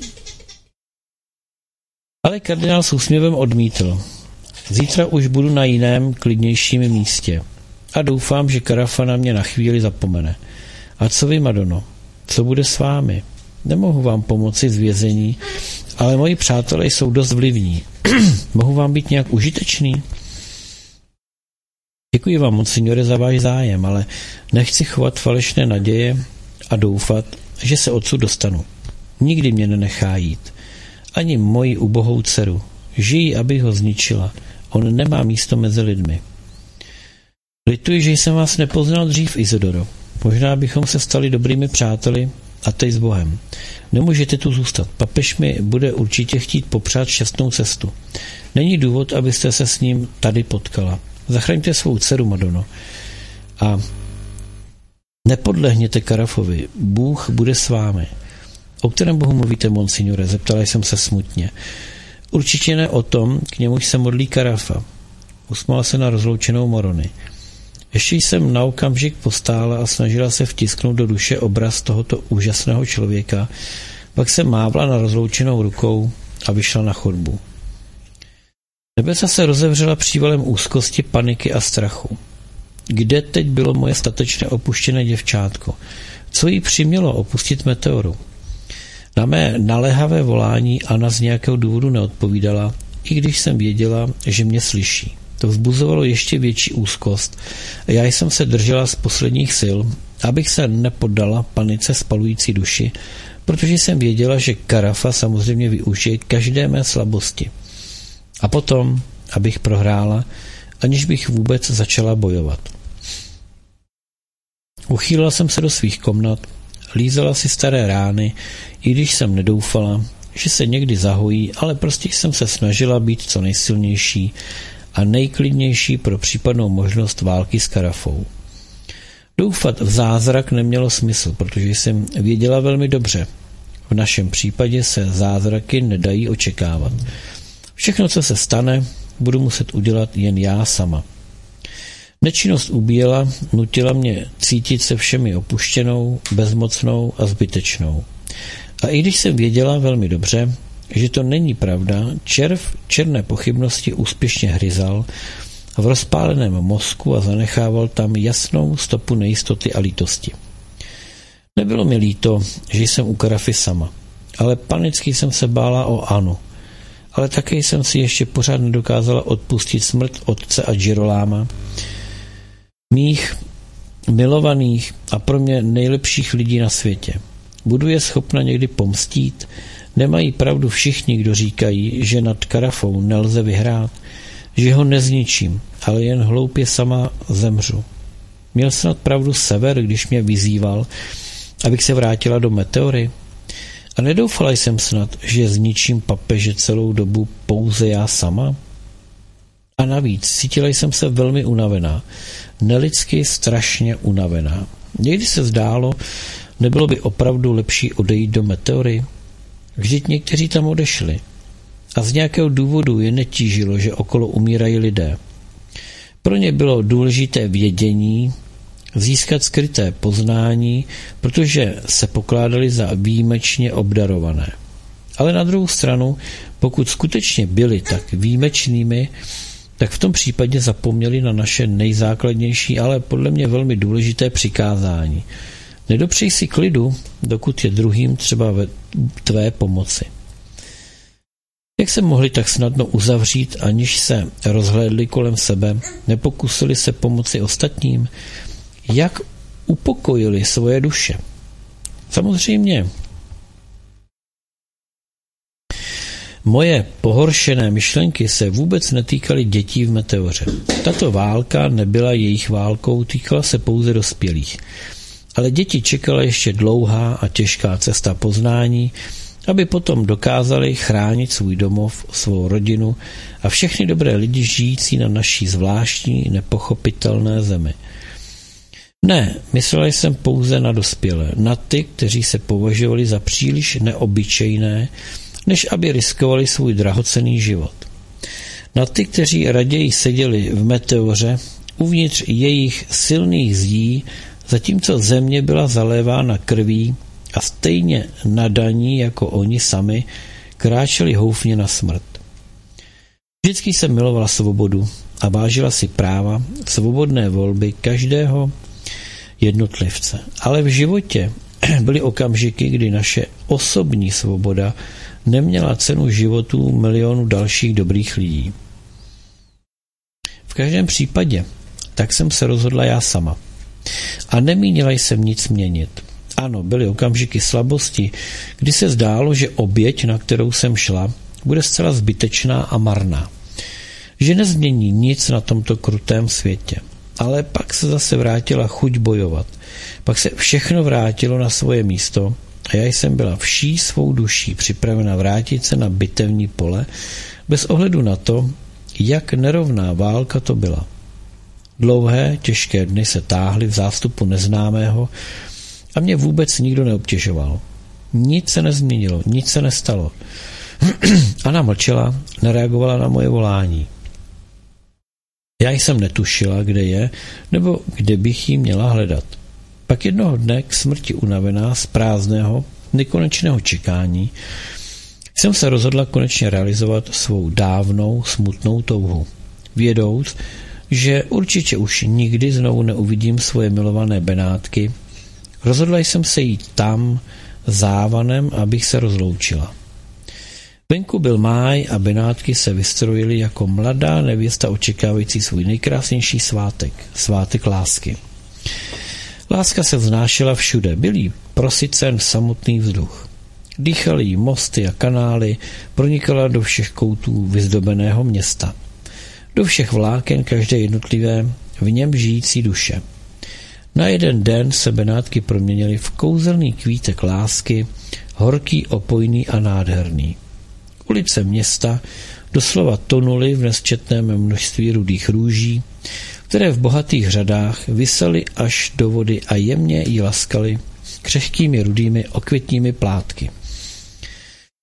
Ale kardinál s úsměvem odmítl. Zítra už budu na jiném, klidnějším místě. A doufám, že Karafa na mě na chvíli zapomene. A co vy, Madono? Co bude s vámi? Nemohu vám pomoci z vězení, ale moji přátelé jsou dost vlivní. Mohu vám být nějak užitečný? Děkuji vám, monsignore, za váš zájem, ale nechci chovat falešné naděje a doufat, že se odsud dostanu. Nikdy mě nenechá jít. Ani moji ubohou dceru. Žijí, abych ho zničila. On nemá místo mezi lidmi. Lituji, že jsem vás nepoznal dřív, Isidoro. Možná bychom se stali dobrými přáteli a teď s Bohem. Nemůžete tu zůstat. Papež mi bude určitě chtít popřát šťastnou cestu. Není důvod, abyste se s ním tady potkala. Zachraňte svou dceru, Madono. A nepodlehněte Karafovi. Bůh bude s vámi. O kterém Bohu mluvíte, monsignore? Zeptala jsem se smutně. Určitě ne o tom, k němuž se modlí Karafa. Usmála se na rozloučenou Moroni. Ještě jsem na okamžik postála a snažila se vtisknout do duše obraz tohoto úžasného člověka, pak se mávla na rozloučenou rukou a vyšla na chodbu. Nebesa se rozevřela přívalem úzkosti, paniky a strachu. Kde teď bylo moje statečné opuštěné děvčátko? Co jí přimělo opustit Meteoru? Na mé naléhavé volání Anna z nějakého důvodu neodpovídala, i když jsem věděla, že mě slyší. To vzbuzovalo ještě větší úzkost a já jsem se držela z posledních sil, abych se nepoddala panice spalující duši, protože jsem věděla, že Karafa samozřejmě využije každé mé slabosti. A potom, abych prohrála, aniž bych vůbec začala bojovat. Uchýlila jsem se do svých komnat, lízala si staré rány, i když jsem nedoufala, že se někdy zahojí, ale prostě jsem se snažila být co nejsilnější a nejklidnější pro případnou možnost války s Karafou. Doufat v zázrak nemělo smysl, protože jsem věděla velmi dobře. V našem případě se zázraky nedají očekávat. Všechno, co se stane, budu muset udělat jen já sama. Nečinnost ubíjela, nutila mě cítit se všemi opuštěnou, bezmocnou a zbytečnou. A i když jsem věděla velmi dobře, že to není pravda, červ černé pochybnosti úspěšně hryzal v rozpáleném mozku a zanechával tam jasnou stopu nejistoty a lítosti. Nebylo mi líto, že jsem u Karafy sama, ale panicky jsem se bála o Anu. Ale také jsem si ještě pořád nedokázala odpustit smrt otce a Giroláma, mých milovaných a pro mě nejlepších lidí na světě. Budu je schopna někdy pomstít? Nemají pravdu všichni, kdo říkají, že nad Karafou nelze vyhrát, že ho nezničím, ale jen hloupě sama zemřu. Měl snad pravdu Sever, když mě vyzýval, abych se vrátila do Meteory? A nedoufala jsem snad, že zničím papeže celou dobu pouze já sama? A navíc cítila jsem se velmi unavená, nelidsky strašně unavená. Někdy se zdálo, nebylo by opravdu lepší odejít do Meteory? Vždyť někteří tam odešli. A z nějakého důvodu je netížilo, že okolo umírají lidé. Pro ně bylo důležité vědění, získat skryté poznání, protože se pokládali za výjimečně obdarované. Ale na druhou stranu, pokud skutečně byli tak výjimečnými, tak v tom případě zapomněli na naše nejzákladnější, ale podle mě velmi důležité přikázání. Nedopřej si klidu, dokud je druhým třeba ve tvé pomoci. Jak se mohli tak snadno uzavřít, aniž se rozhlédli kolem sebe, nepokusili se pomoci ostatním? Jak upokojili svoje duše? Samozřejmě, moje pohoršené myšlenky se vůbec netýkaly dětí v Meteoře. Tato válka nebyla jejich válkou, týkala se pouze dospělých. Ale děti čekala ještě dlouhá a těžká cesta poznání, aby potom dokázali chránit svůj domov, svou rodinu a všechny dobré lidi žijící na naší zvláštní, nepochopitelné zemi. Ne, myslela jsem pouze na dospělé, na ty, kteří se považovali za příliš neobyčejné, než aby riskovali svůj drahocenný život. Na ty, kteří raději seděli v Meteoře, uvnitř jejich silných zdí, zatímco země byla zalévána krví a stejně nadaní jako oni sami, kráčeli houfně na smrt. Vždycky jsem milovala svobodu a vážila si práva svobodné volby každého jednotlivce. Ale v životě byly okamžiky, kdy naše osobní svoboda neměla cenu životů milionů dalších dobrých lidí. V každém případě tak jsem se rozhodla já sama. A nemínila jsem nic měnit. Ano, byly okamžiky slabosti, kdy se zdálo, že oběť, na kterou jsem šla, bude zcela zbytečná a marná. Že nezmění nic na tomto krutém světě. Ale pak se zase vrátila chuť bojovat. Pak se všechno vrátilo na svoje místo a já jsem byla vší svou duší připravena vrátit se na bitevní pole, bez ohledu na to, jak nerovná válka to byla. Dlouhé, těžké dny se táhly v zástupu neznámého a mě vůbec nikdo neobtěžoval. Nic se nezměnilo, nic se nestalo. Anna mlčela, nereagovala na moje volání. Já jsem netušila, kde je, nebo kde bych ji měla hledat. Pak jednoho dne k smrti unavená z prázdného, nekonečného čekání jsem se rozhodla konečně realizovat svou dávnou, smutnou touhu. Vědouc, že určitě už nikdy znovu neuvidím svoje milované Benátky, rozhodla jsem se jít tam závanem, abych se rozloučila. Venku byl máj a Benátky se vystrojily jako mladá nevěsta očekávající svůj nejkrásnější svátek, svátek lásky. Láska se vznášela všude, byl jí prosycen samotný vzduch. Dýchaly jí mosty a kanály, pronikala do všech koutů vyzdobeného města. Do všech vláken každé jednotlivé v něm žijící duše. Na jeden den se Benátky proměnily v kouzelný kvítek lásky, horký, opojný a nádherný. Ulice města doslova tonuly v nesčetném množství rudých růží, které v bohatých řadách visaly až do vody a jemně jí laskaly křehkými rudými okvětními plátky.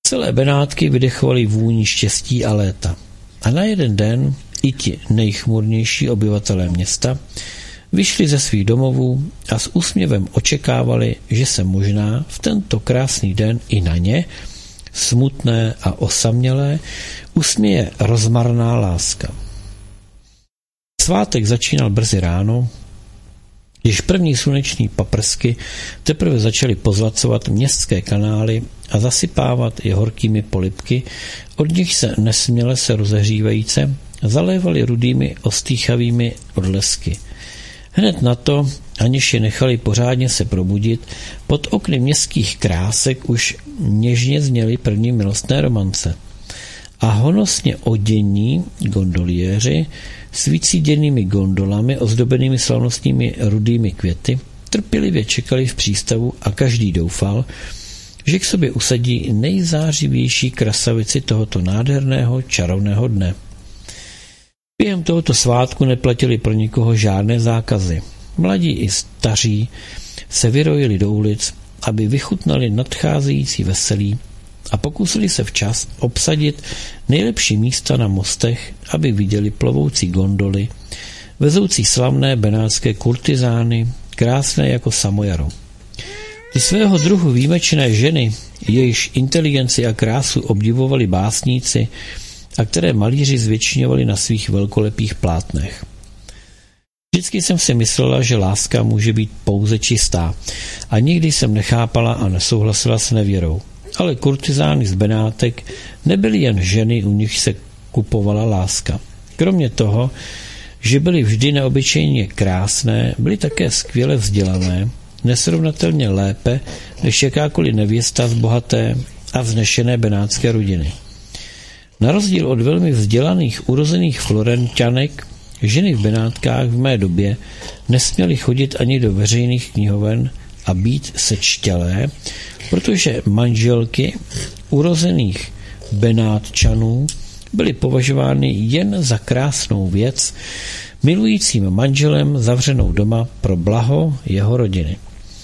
Celé Benátky vydechovaly vůni štěstí a léta. A na jeden den i ti nejchmurnější obyvatelé města vyšli ze svých domovů a s úsměvem očekávali, že se možná v tento krásný den i na ně, smutné a osamělé, usměje rozmarná láska. Svátek začínal brzy ráno, když první sluneční paprsky teprve začaly pozlacovat městské kanály a zasypávat je horkými polibky, od nich se nesměle se rozehřívajíce zalévaly rudými ostýchavými odlesky. Hned na to, aniž je nechali pořádně se probudit, pod okny městských krásek už něžně zněly první milostné romance. A honosně odění gondoliéři s vycíděnými gondolami ozdobenými slavnostními rudými květy trpělivě čekali v přístavu a každý doufal, že k sobě usadí nejzářivější krasavici tohoto nádherného čarovného dne. Během tohoto svátku neplatili pro nikoho žádné zákazy. Mladí i staří se vyrojili do ulic, aby vychutnali nadcházející veselí a pokusili se včas obsadit nejlepší místa na mostech, aby viděli plovoucí gondoly, vezoucí slavné benátské kurtizány, krásné jako samojaro. Ty svého druhu výjimečné ženy, jejichž inteligenci a krásu obdivovali básníci a které malíři zvětšňovali na svých velkolepých plátnech. Vždycky jsem si myslela, že láska může být pouze čistá a nikdy jsem nechápala a nesouhlasila s nevěrou. Ale kurtizány z Benátek nebyly jen ženy, u nich se kupovala láska. Kromě toho, že byly vždy neobyčejně krásné, byly také skvěle vzdělané, nesrovnatelně lépe než jakákoliv nevěsta z bohaté a vznešené benátské rodiny. Na rozdíl od velmi vzdělaných urozených Florenťanek, ženy v Benátkách v mé době nesměly chodit ani do veřejných knihoven a být sečtělé, protože manželky urozených Benátčanů byly považovány jen za krásnou věc, milujícím manželem zavřenou doma pro blaho jeho rodiny.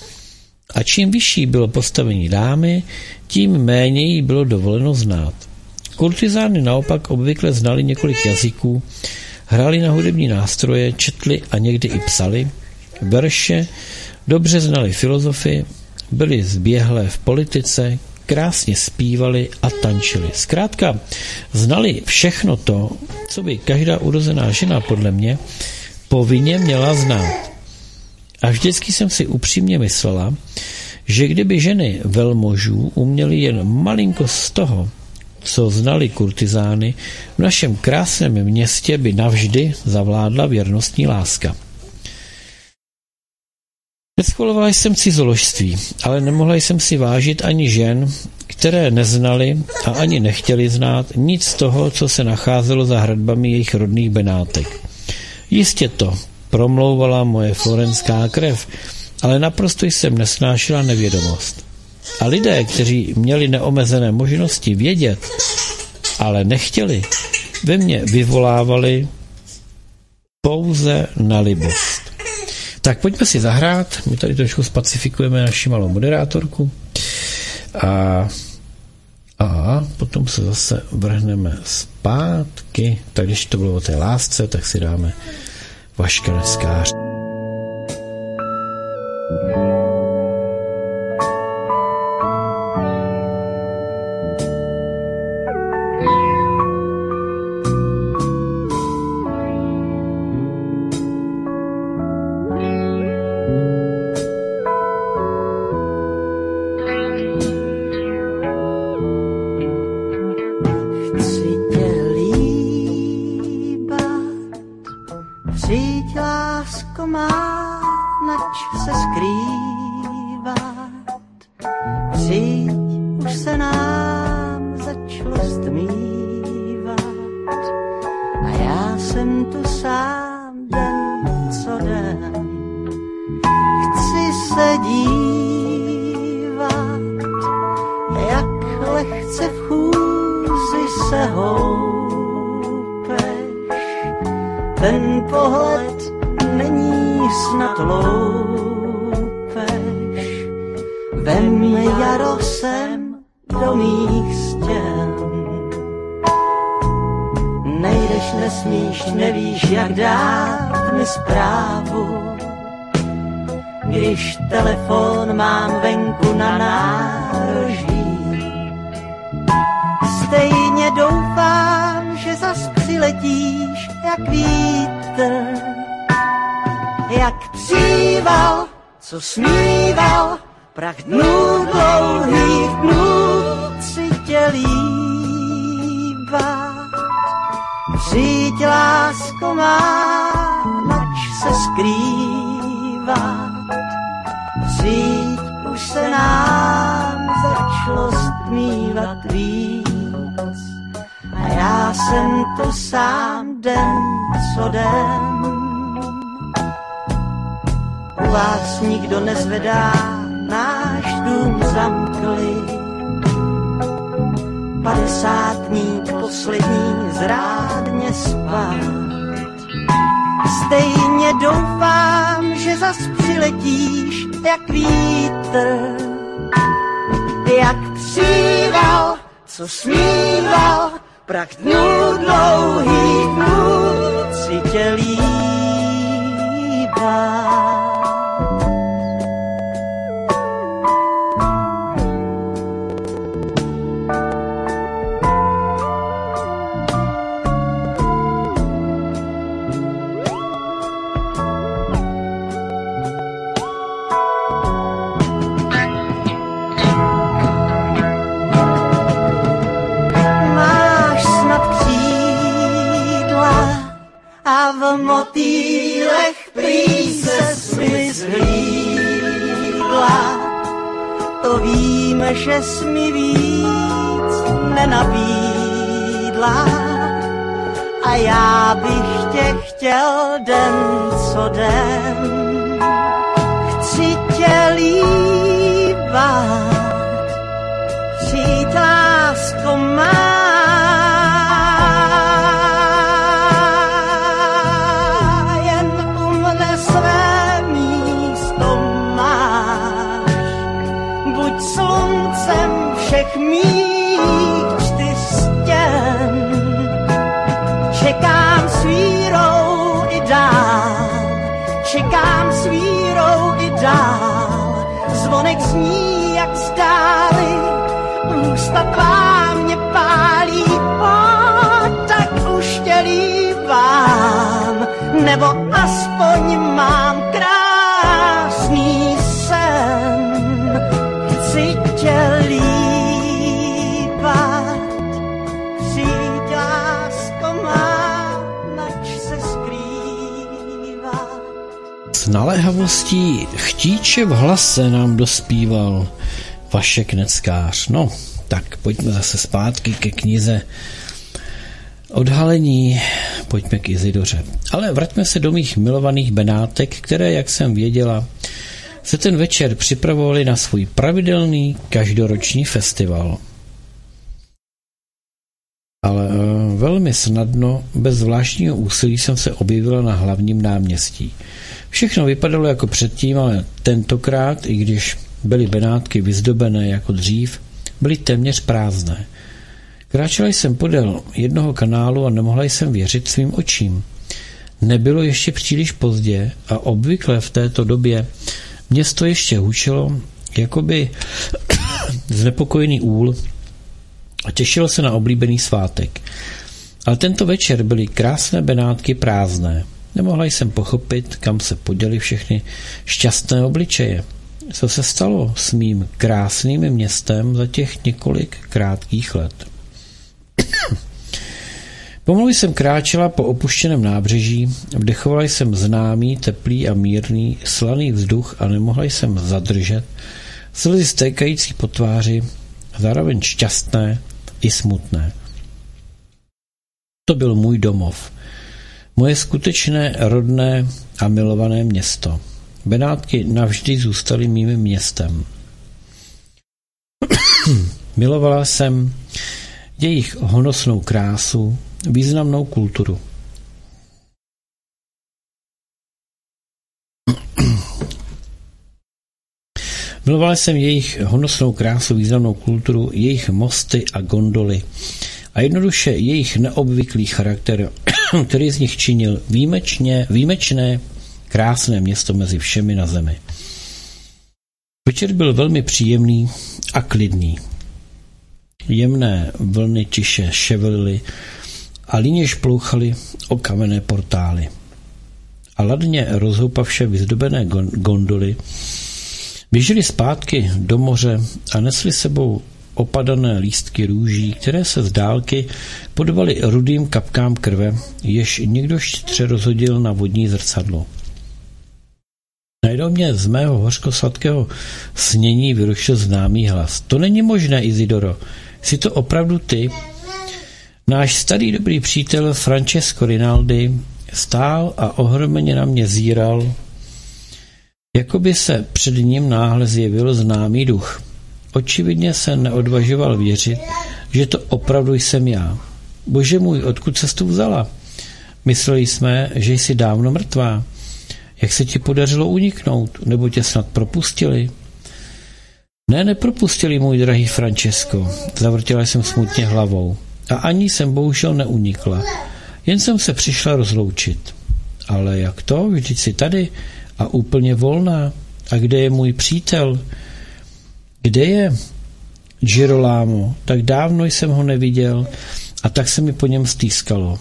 A čím vyšší bylo postavení dámy, tím méně jí bylo dovoleno znát. Kurtizány naopak obvykle znali několik jazyků, hráli na hudební nástroje, četli a někdy i psali verše, dobře znali filozofii, byli zběhlé v politice, krásně zpívali a tančili. Zkrátka, znali všechno to, co by každá urozená žena podle mě povinně měla znát. A vždycky jsem si upřímně myslela, že kdyby ženy velmožů uměly jen malinko z toho, co znali kurtizány, v našem krásném městě by navždy zavládla věrnostní láska. Neschvalovala jsem cizoložství, ale nemohla jsem si vážit ani žen, které neznali a ani nechtěli znát nic z toho, co se nacházelo za hradbami jejich rodných Benátek. Jistě to promlouvala moje florenská krev, ale naprosto jsem nesnášela nevědomost. A lidé, kteří měli neomezené možnosti vědět, ale nechtěli, ve mně vyvolávali pouze na libost. Tak pojďme si zahrát, my tady trošku spacifikujeme naši malou moderátorku a potom se zase vrhneme zpátky, tak když to bylo o té lásce, tak si dáme Vaška Neskáře. Ten pohled není snad loupež, vem jaro sem do mých nechceš, nesmíš, nevíš, jak dát mi zprávu. Když telefon mám venku na nároží, stejně doufám, že zas přiletíš jak vítr, jak příval, co smíval, prach dnů dlouhých dnů si tě líbat. Přijď, lásko má, nač se skrývat. Přijď, už se nám začalo stmívat víc. A já jsem tu sám den co den. U vás nikdo nezvedá, náš dům zamkli. 50 poslední zrádně spát. Stejně doufám, že zas přiletíš jak vítr, jak příval, co smíval, prach dnů dlouhých dnů si tě líbá. A v motýlech prý se smy zhlídla. To vím, že jsi mi víc nenabídla. A já bych tě chtěl den co den. Chci tě líbat, přijď, lásko má. Sluncem všech mých 4 stěn. Čekám s vírou i dál, čekám s vírou i dál. Zvonek zní jak stály, ústa tvá mě pálí. Tak už tě líbám, nebo aspoň mám krásný sen. Chci tě líbat, přijď, lásko má, nač se skrývat. S naléhavostí chtíče v hlase nám dospíval Vašek Neckář. No, tak pojďme zase zpátky ke knize Odhalení, pojďme k Izidoře. Ale vraťme se do mých milovaných Benátek, které, jak jsem věděla, se ten večer připravovali na svůj pravidelný každoroční festival. Ale velmi snadno, bez zvláštního úsilí jsem se objevila na hlavním náměstí. Všechno vypadalo jako předtím, ale tentokrát, i když byly Benátky vyzdobené jako dřív, byly téměř prázdné. Kráčela jsem podél jednoho kanálu a nemohla jsem věřit svým očím. Nebylo ještě příliš pozdě a obvykle v této době město ještě hučelo, jakoby znepokojený úl a těšilo se na oblíbený svátek. Ale tento večer byly krásné Benátky prázdné. Nemohla jsem pochopit, kam se poděly všechny šťastné obličeje. Co se stalo s mým krásným městem za těch několik krátkých let? Pomalu jsem kráčela po opuštěném nábřeží, vdechovala jsem známý, teplý a mírný, slaný vzduch a nemohla jsem zadržet slzy stékající po tváři, zároveň šťastné i smutné. To byl můj domov, moje skutečné, rodné a milované město. Benátky navždy zůstaly mým městem. Milovala jsem jejich honosnou krásu, významnou kulturu. Milovala jsem jejich honosnou krásu, významnou kulturu, jejich mosty a gondoly a jednoduše jejich neobvyklý charakter, který z nich činil výjimečné, krásné město mezi všemi na zemi. Večer byl velmi příjemný a klidný. Jemné vlny tiše ševelily a líně šplouchaly o kamenné portály. A ladně rozhoupavše vyzdobené gondoly běžely zpátky do moře a nesly sebou opadané lístky růží, které se z dálky podobaly rudým kapkám krve, jež někdo štědře rozhodil na vodní zrcadlo. Najednou mě z mého hořkosladkého snění vyrušil známý hlas. To není možné, Isidoro. Jsi to opravdu ty? Náš starý dobrý přítel Francesco Rinaldi stál a ohromeně na mě zíral, jako by se před ním náhle zjevil známý duch. Očividně se neodvažoval věřit, že to opravdu jsem já. Bože můj, odkud se tu vzala? Mysleli jsme, že jsi dávno mrtvá. Jak se ti podařilo uniknout? Nebo tě snad propustili? Ne, nepropustili, můj drahý Francesco. Zavrtěla jsem smutně hlavou. A ani jsem bohužel neunikla. Jen jsem se přišla rozloučit. Ale jak to? Vždyť jsi tady a úplně volná. A kde je můj přítel? Kde je Girolamo? Tak dávno jsem ho neviděl a tak se mi po něm stýskalo.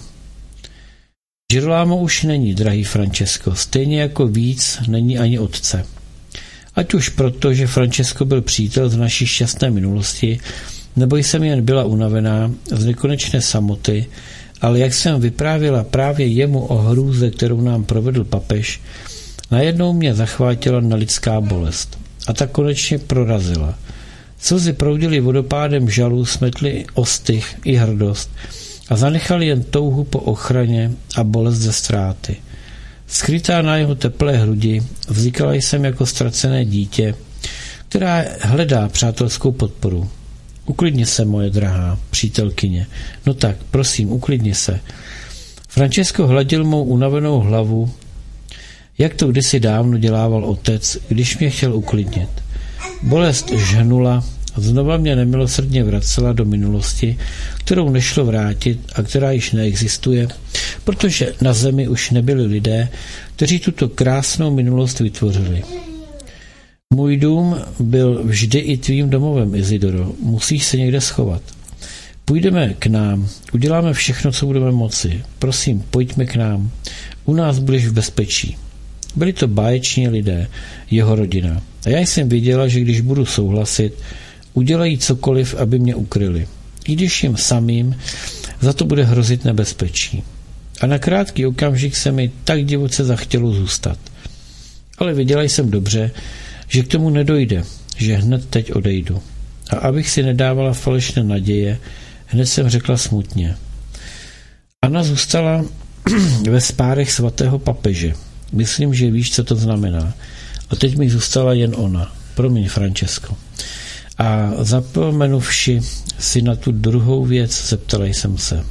Girolamo už není, drahý Francesco, stejně jako víc není ani otce. Ať už proto, že Francesco byl přítel z naší šťastné minulosti, nebo jsem jen byla unavená z nekonečné samoty, ale jak jsem vyprávěla právě jemu o hrůze, kterou nám provedl papež, najednou mě zachvátila nelidská bolest. A tak konečně prorazila. Slzy proudily vodopádem žalu, smetly ostych i hrdost a zanechali jen touhu po ochraně a bolest ze ztráty. Skrytá na jeho teplé hrudi vznikala jsem jako ztracené dítě, která hledá přátelskou podporu. Uklidni se, moje drahá přítelkyně. No tak, prosím, uklidni se. Francesco hladil mou unavenou hlavu, jak to kdysi dávno dělával otec, když mě chtěl uklidnit. Bolest žhnula, znova mě nemilosrdně vracela do minulosti, kterou nešlo vrátit a která již neexistuje, protože na zemi už nebyli lidé, kteří tuto krásnou minulost vytvořili. Můj dům byl vždy i tvým domovem, Isidoro. Musíš se někde schovat. Půjdeme k nám, uděláme všechno, co budeme moci. Prosím, pojďme k nám. U nás budeš v bezpečí. Byli to báječní lidé, jeho rodina. A já jsem věděla, že když budu souhlasit, udělají cokoliv, aby mě ukryli. I když jim samým za to bude hrozit nebezpečí. A na krátký okamžik se mi tak divoce zachtělo zůstat. Ale věděla jsem dobře, že k tomu nedojde, že hned teď odejdu. A abych si nedávala falešné naděje, hned jsem řekla smutně. Anna zůstala ve spárech svatého papeže. Myslím, že víš, co to znamená. A teď mi zůstala jen ona. Promiň, Francesco. A zapomenuvši si na tu druhou věc, zeptala jsem se.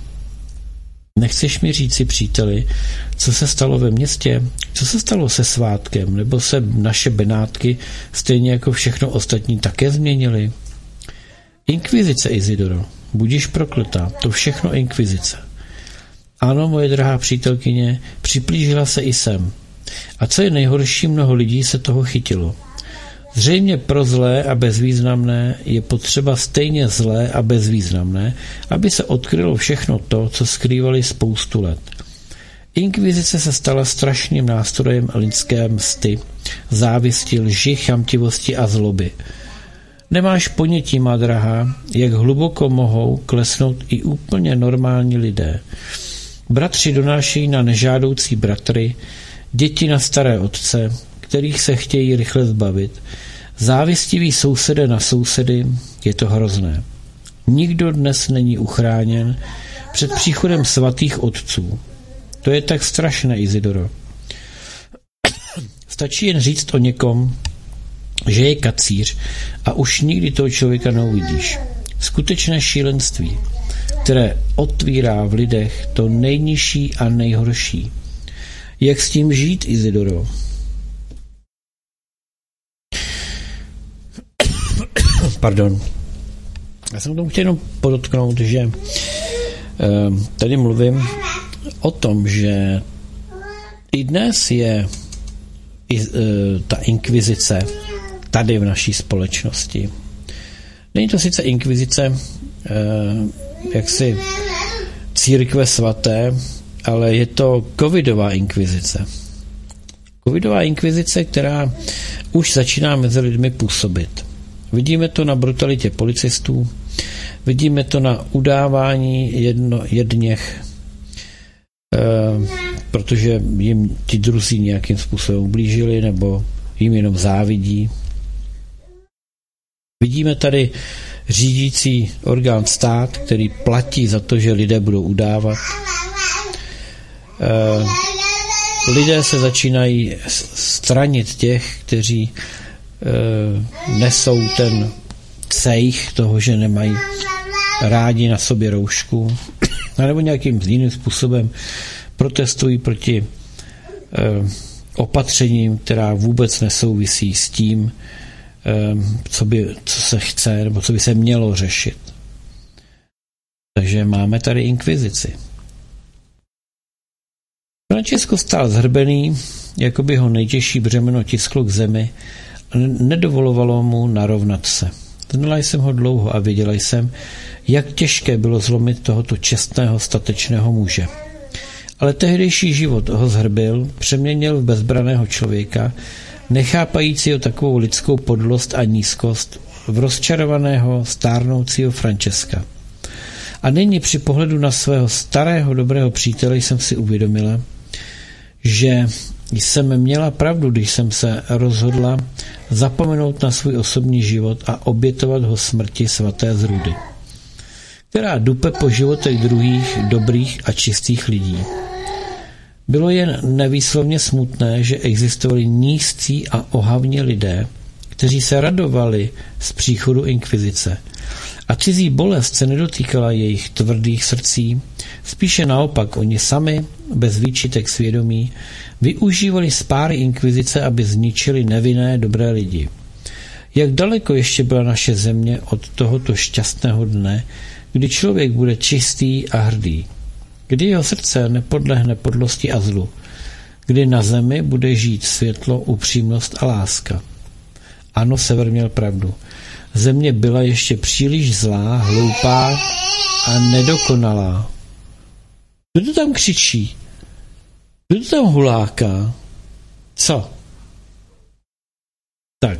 Nechceš mi říci, příteli, co se stalo ve městě? Co se stalo se svátkem? Nebo se naše Benátky, stejně jako všechno ostatní, také změnily? Inkvizice, Isidoro. Budiš prokletá. To všechno inkvizice. Ano, moje drahá přítelkyně, připlížila se i sem. A co je nejhorší, mnoho lidí se toho chytilo. Zřejmě pro zlé a bezvýznamné je potřeba stejně zlé a bezvýznamné, aby se odkrylo všechno to, co skrývali spoustu let. Inkvizice se stala strašným nástrojem lidské msty, závisti, lži, chamtivosti a zloby. Nemáš ponětí, má drahá, jak hluboko mohou klesnout i úplně normální lidé. Bratři donášejí na nežádoucí bratry, děti na staré otce, kterých se chtějí rychle zbavit. Závistiví sousedé na sousedy, je to hrozné. Nikdo dnes není uchráněn před příchodem svatých otců. To je tak strašné, Isidoro. Stačí jen říct o někom, že je kacíř a už nikdy toho člověka neuvidíš. Skutečné šílenství, které otvírá v lidech to nejnižší a nejhorší. Jak s tím žít, Isidoro? Pardon. Já jsem tomu chtěl jenom podotknout, že Tady mluvím o tom, že i dnes je ta inkvizice tady v naší společnosti. Není to sice inkvizice jaksi církve svaté, ale je to covidová inkvizice. Covidová inkvizice, která už začíná mezi lidmi působit. Vidíme to na brutalitě policistů, vidíme to na udávání jedněch, protože jim ti druzí nějakým způsobem ublížili nebo jim jenom závidí. Vidíme tady řídící orgán stát, který platí za to, že lidé budou udávat. Lidé se začínají stranit těch, kteří nesou ten cejch toho, že nemají rádi na sobě roušku, nebo nějakým jiným způsobem protestují proti opatřením, která vůbec nesouvisí s tím, co se chce, nebo co by se mělo řešit. Takže máme tady inkvizici. Francesco stál zhrbený, jako by ho nejtěžší břemeno tisklo k zemi a nedovolovalo mu narovnat se. Znala jsem ho dlouho a věděla jsem, jak těžké bylo zlomit tohoto čestného, statečného muže. Ale tehdejší život ho zhrbil, přeměnil v bezbraného člověka, nechápajícího takovou lidskou podlost a nízkost, v rozčarovaného, stárnoucího Francesca. A nyní při pohledu na svého starého dobrého přítele jsem si uvědomila, že jsem měla pravdu, když jsem se rozhodla zapomenout na svůj osobní život a obětovat ho smrti svaté Zrudy, která dupe po životech druhých dobrých a čistých lidí. Bylo jen nevýslovně smutné, že existovali nízcí a ohavní lidé, kteří se radovali z příchodu inkvizice. A cizí bolest se nedotýkala jejich tvrdých srdcí, spíše naopak oni sami, bez výčitek svědomí, využívali spáry inkvizice, aby zničili nevinné dobré lidi. Jak daleko ještě byla naše země od tohoto šťastného dne, kdy člověk bude čistý a hrdý, kdy jeho srdce nepodlehne podlosti a zlu, kdy na zemi bude žít světlo, upřímnost a láska. Ano, Sever měl pravdu. Země byla ještě příliš zlá, hloupá a nedokonalá. Kdo to tam křičí? Kdo to tam huláká? Co? Tak.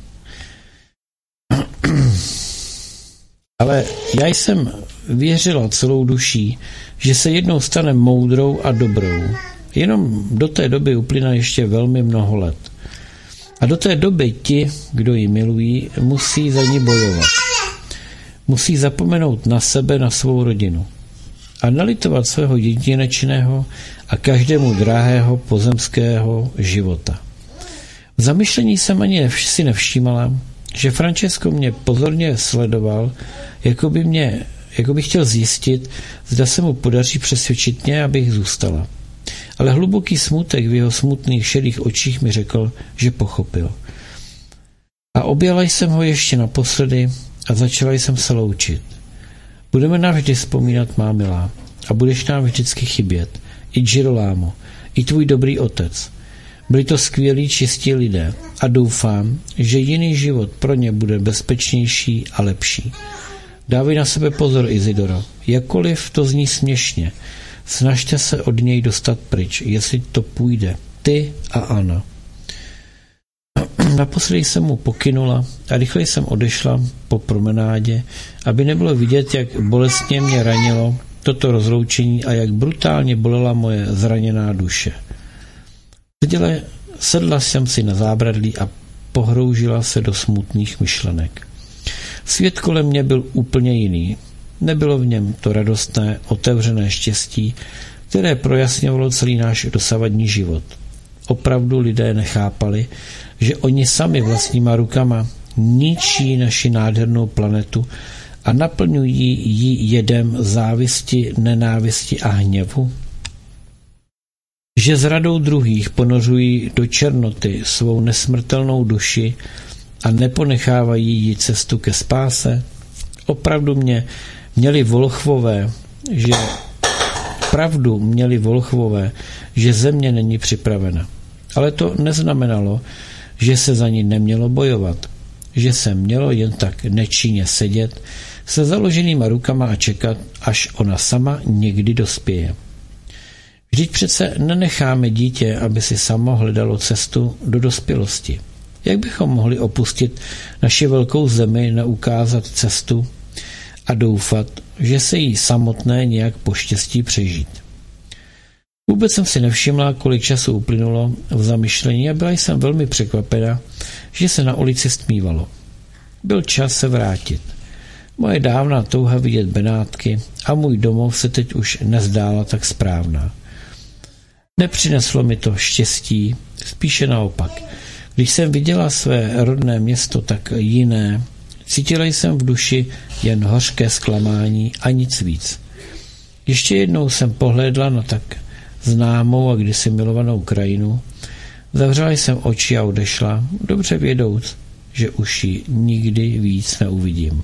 Ale já jsem věřila celou duší, že se jednou stane moudrou a dobrou. Jenom do té doby uplyne ještě velmi mnoho let. A do té doby ti, kdo ji milují, musí za ní bojovat. Musí zapomenout na sebe, na svou rodinu. A nalitovat svého jedinečného a každému drahého pozemského života. V zamyšlení jsem ani si nevšímala, že Francesco mě pozorně sledoval, jako by chtěl zjistit, zda se mu podaří přesvědčit mě, abych zůstala. Ale hluboký smutek v jeho smutných šedých očích mi řekl, že pochopil. A objala jsem ho ještě naposledy a začala jsem se loučit. Budeme navždy vzpomínat, má milá, a budeš nám vždycky chybět. I Girolamo, i tvůj dobrý otec. Byli to skvělí, čistí lidé a doufám, že jiný život pro ně bude bezpečnější a lepší. Dávej na sebe pozor, Isidoro. Jakkoliv to zní směšně, snažte se od něj dostat pryč, jestli to půjde. Ty a Anna. Naposledy jsem mu pokynula a rychle jsem odešla po promenádě, aby nebylo vidět, jak bolestně mě ranilo toto rozloučení a jak brutálně bolela moje zraněná duše. Sedla jsem si na zábradlí a pohroužila se do smutných myšlenek. Svět kolem mě byl úplně jiný. Nebylo v něm to radostné, otevřené štěstí, které projasňovalo celý náš dosavadní život. Opravdu lidé nechápali, že oni sami vlastníma rukama ničí naši nádhernou planetu a naplňují ji jedem závisti, nenávisti a hněvu. Že s radou druhých ponořují do černoty svou nesmrtelnou duši a neponechávají jí cestu ke spáse. Opravdu mě měli volchvové, že pravdu měli Volchvové, že země není připravena. Ale to neznamenalo, že se za ní nemělo bojovat, že se mělo jen tak nečinně sedět se založenýma rukama a čekat, až ona sama někdy dospěje. Vždyť přece nenecháme dítě, aby si samo hledalo cestu do dospělosti. Jak bychom mohli opustit naši velkou zemi, neukázat cestu a doufat, že se jí samotné nějak poštěstí přežít? Vůbec jsem si nevšimla, kolik času uplynulo v zamyšlení a byla jsem velmi překvapena, že se na ulici stmívalo. Byl čas se vrátit. Moje dávná touha vidět Benátky a můj domov se teď už nezdála tak správná. Nepřineslo mi to štěstí, spíše naopak. Když jsem viděla své rodné město tak jiné, cítila jsem v duši jen hořké zklamání a nic víc. Ještě jednou jsem pohlédla na tak známou a kdysi milovanou krajinu, zavřela jsem oči a odešla, dobře vědouc, že už ji nikdy víc neuvidím.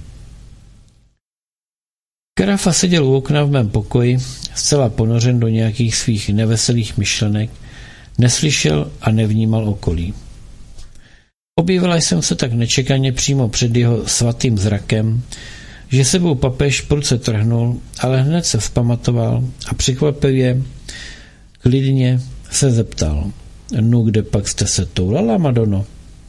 Karafa seděl u okna v mém pokoji, zcela ponořen do nějakých svých neveselých myšlenek, neslyšel a nevnímal okolí. Objevila jsem se tak nečekaně přímo před jeho svatým zrakem, že sebou papež prudce trhnul, ale hned se vzpamatoval a překvapivě, klidně se zeptal: "No, kde pak jste se toulala, Madono?"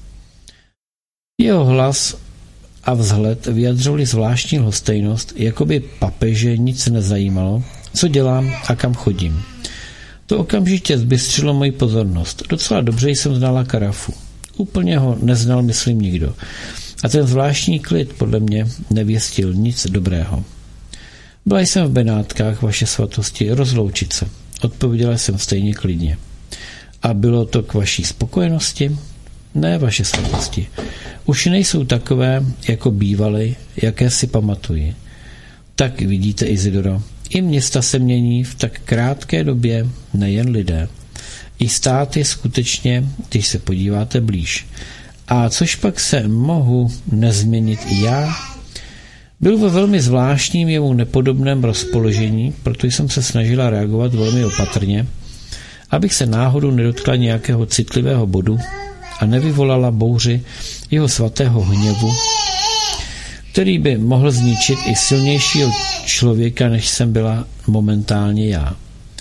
Jeho hlas a vzhled vyjadřovali zvláštní lhostejnost, jako by papeže nic nezajímalo, co dělám a kam chodím. To okamžitě zbystřilo moji pozornost. Docela dobře jsem znala Karafu. Úplně ho neznal, myslím, nikdo. A ten zvláštní klid podle mě nevěstil nic dobrého. Byla jsem v Benátkách, vaše svatosti, rozloučit se. Odpověděla jsem stejně klidně. A bylo to k vaší spokojenosti? Ne, vaše svatosti. Už nejsou takové, jako bývaly, jaké si pamatuji. Tak vidíte, Izidoro, i města se mění v tak krátké době, nejen lidé. I stát je skutečně, když se podíváte blíž. A což pak se mohu nezměnit i já? Byl ve velmi zvláštním jemu nepodobném rozpoložení, proto jsem se snažila reagovat velmi opatrně, abych se náhodou nedotkla nějakého citlivého bodu a nevyvolala bouři jeho svatého hněvu, který by mohl zničit i silnějšího člověka, než jsem byla momentálně já.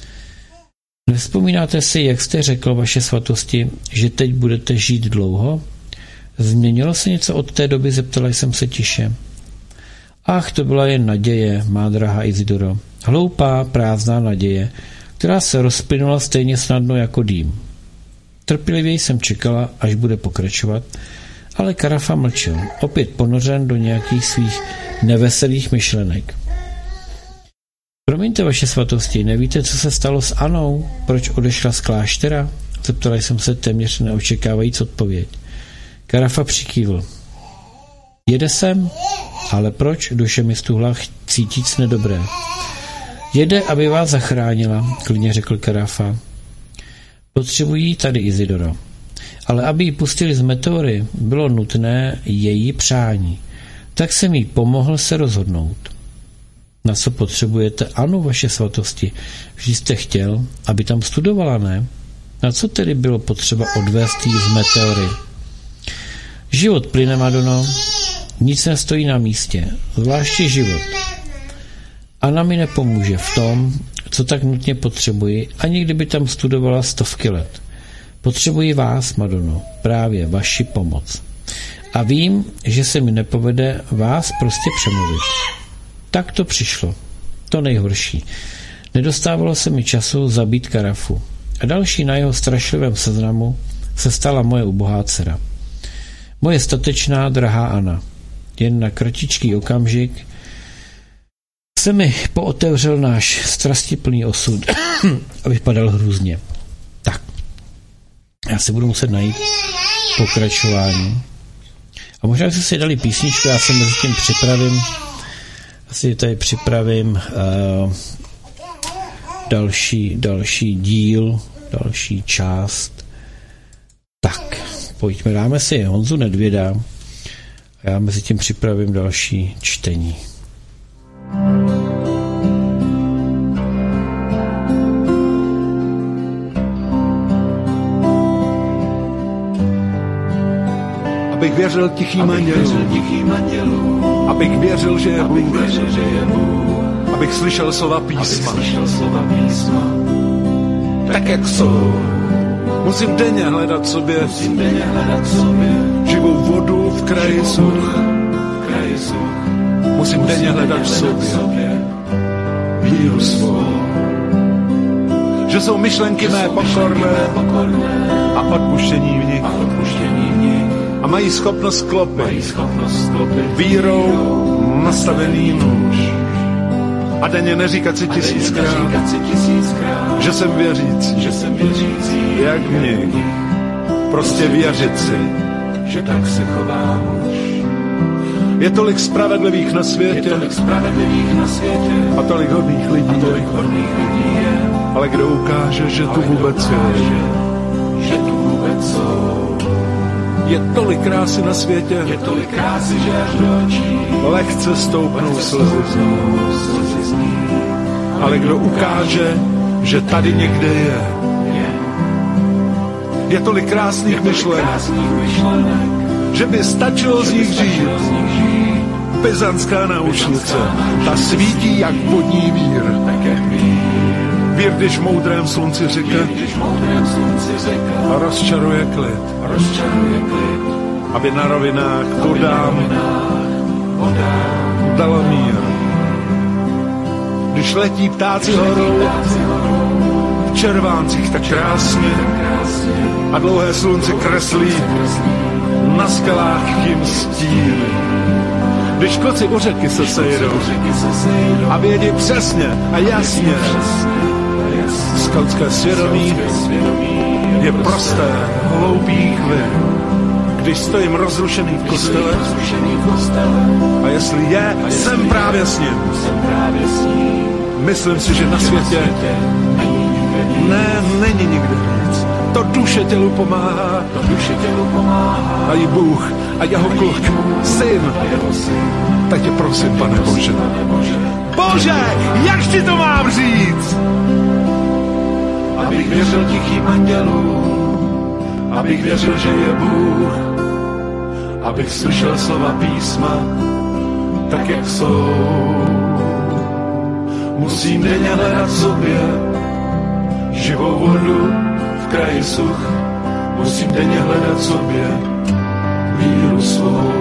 Nevzpomínáte si, jak jste řekl, vaše svatosti, že teď budete žít dlouho? Změnilo se něco od té doby, zeptala jsem se tiše. Ach, to byla jen naděje, má drahá Izidoro. Hloupá, prázdná naděje, která se rozplynula stejně snadno jako dým. Trpělivě jsem čekala, až bude pokračovat, ale Karafa mlčel, opět ponořen do nějakých svých neveselých myšlenek. Promiňte, vaše svatosti, nevíte, co se stalo s Anou? Proč odešla z kláštera? Zeptala jsem se téměř neočekávajíc odpověď. Karafa přikývl. Jede sem? Ale proč? Duše mi stuhla cítit nedobré. Jede, aby vás zachránila, klidně řekl Karafa. Potřebují tady, Izidoro. Ale aby ji pustili z meteory, bylo nutné její přání. Tak jsem jí pomohl se rozhodnout. Na co potřebujete Anu, vaše svatosti? Vždy jste chtěl, aby tam studovala, ne? Na co tedy bylo potřeba odvést jí z meteory? Život plyne, Madono. Nic nestojí na místě, zvláště život. Anna mi nepomůže v tom, co tak nutně potřebuji, ani kdyby tam studovala stovky let. Potřebuji vás, Madono, právě vaši pomoc. A vím, že se mi nepovede vás prostě přemluvit. Tak to přišlo. To nejhorší. Nedostávalo se mi času zabít Karafu. A další na jeho strašlivém seznamu se stala moje ubohá dcera. Moje statečná, drahá Anna. Jen na kratičký okamžik se mi pootevřel náš strastiplný osud a vypadal hrůzně. Tak. Já si budu muset najít pokračování. A možná jste si dali písničku, já se mezi tím připravím další díl, další část. Tak, pojďme, dáme si Honzu Nedvěda a já mezi tím připravím další čtení. abych věřil tichým andělům, abych věřil, že je Bůh, abych slyšel slova písma, tak jak jsou. Musím denně hledat sobě živou vodu v kraji such. Musím denně hledat v sobě víru svou. Že jsou myšlenky mé pokorné a odpuštění v nich. A mají schopnost sklopit vírou nastavený nůž. A denně neříkat si 1000krát, že jsem věřící, jak mě. Prostě věřit si, že tak se chovám už. Je tolik spravedlivých na světě a tolik hodných lidí. Ale kdo ukáže, že tu vůbec jsou? Je tolik krásy na světě, že až do očí lehce stoupnou slzy. Ale kdo ukáže, že tady někde je? Je tolik krásných myšlenek, že by stačilo z nich žít. Byzantská náušnice, ta svítí jak vodní vír. Vír, když v moudrém slunci řeka a rozčaruje klid, aby na rovinách vodám dala mír. Když letí ptáci horou v červáncích tak krásně a dlouhé slunce kreslí na skalách jim stíny. Když koci u řeky se sejdou a vědí přesně a jasně, skautské svědomí je prosté, hloupý chvil. Když stojím rozrušený v kostele a jestli je, jsem právě s ním. Myslím si, že na světě není nikde víc. To duše tělu pomáhá a i Bůh a jeho kluk, syn. Tak tě prosím, Pane Bože. Bože, jak ti to mám říct? Abych věřil tichým andělům, abych věřil, že je Bůh, abych slyšel slova písma, tak jak jsou. Musím denně hledat sobě živou vodu v kraji such. Musím denně hledat sobě víru svou.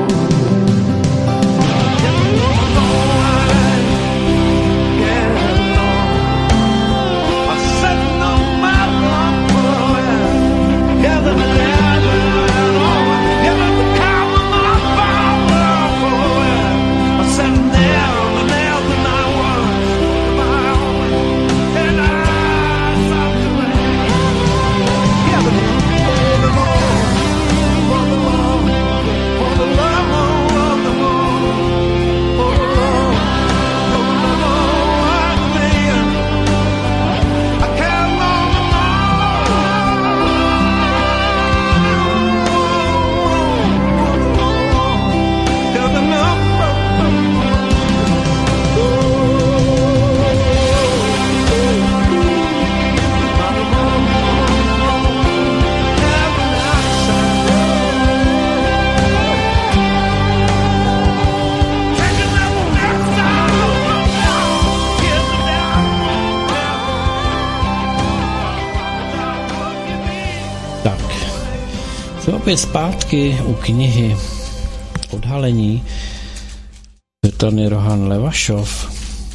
Opět zpátky u knihy Odhalení Svetlany Rohan Levašov,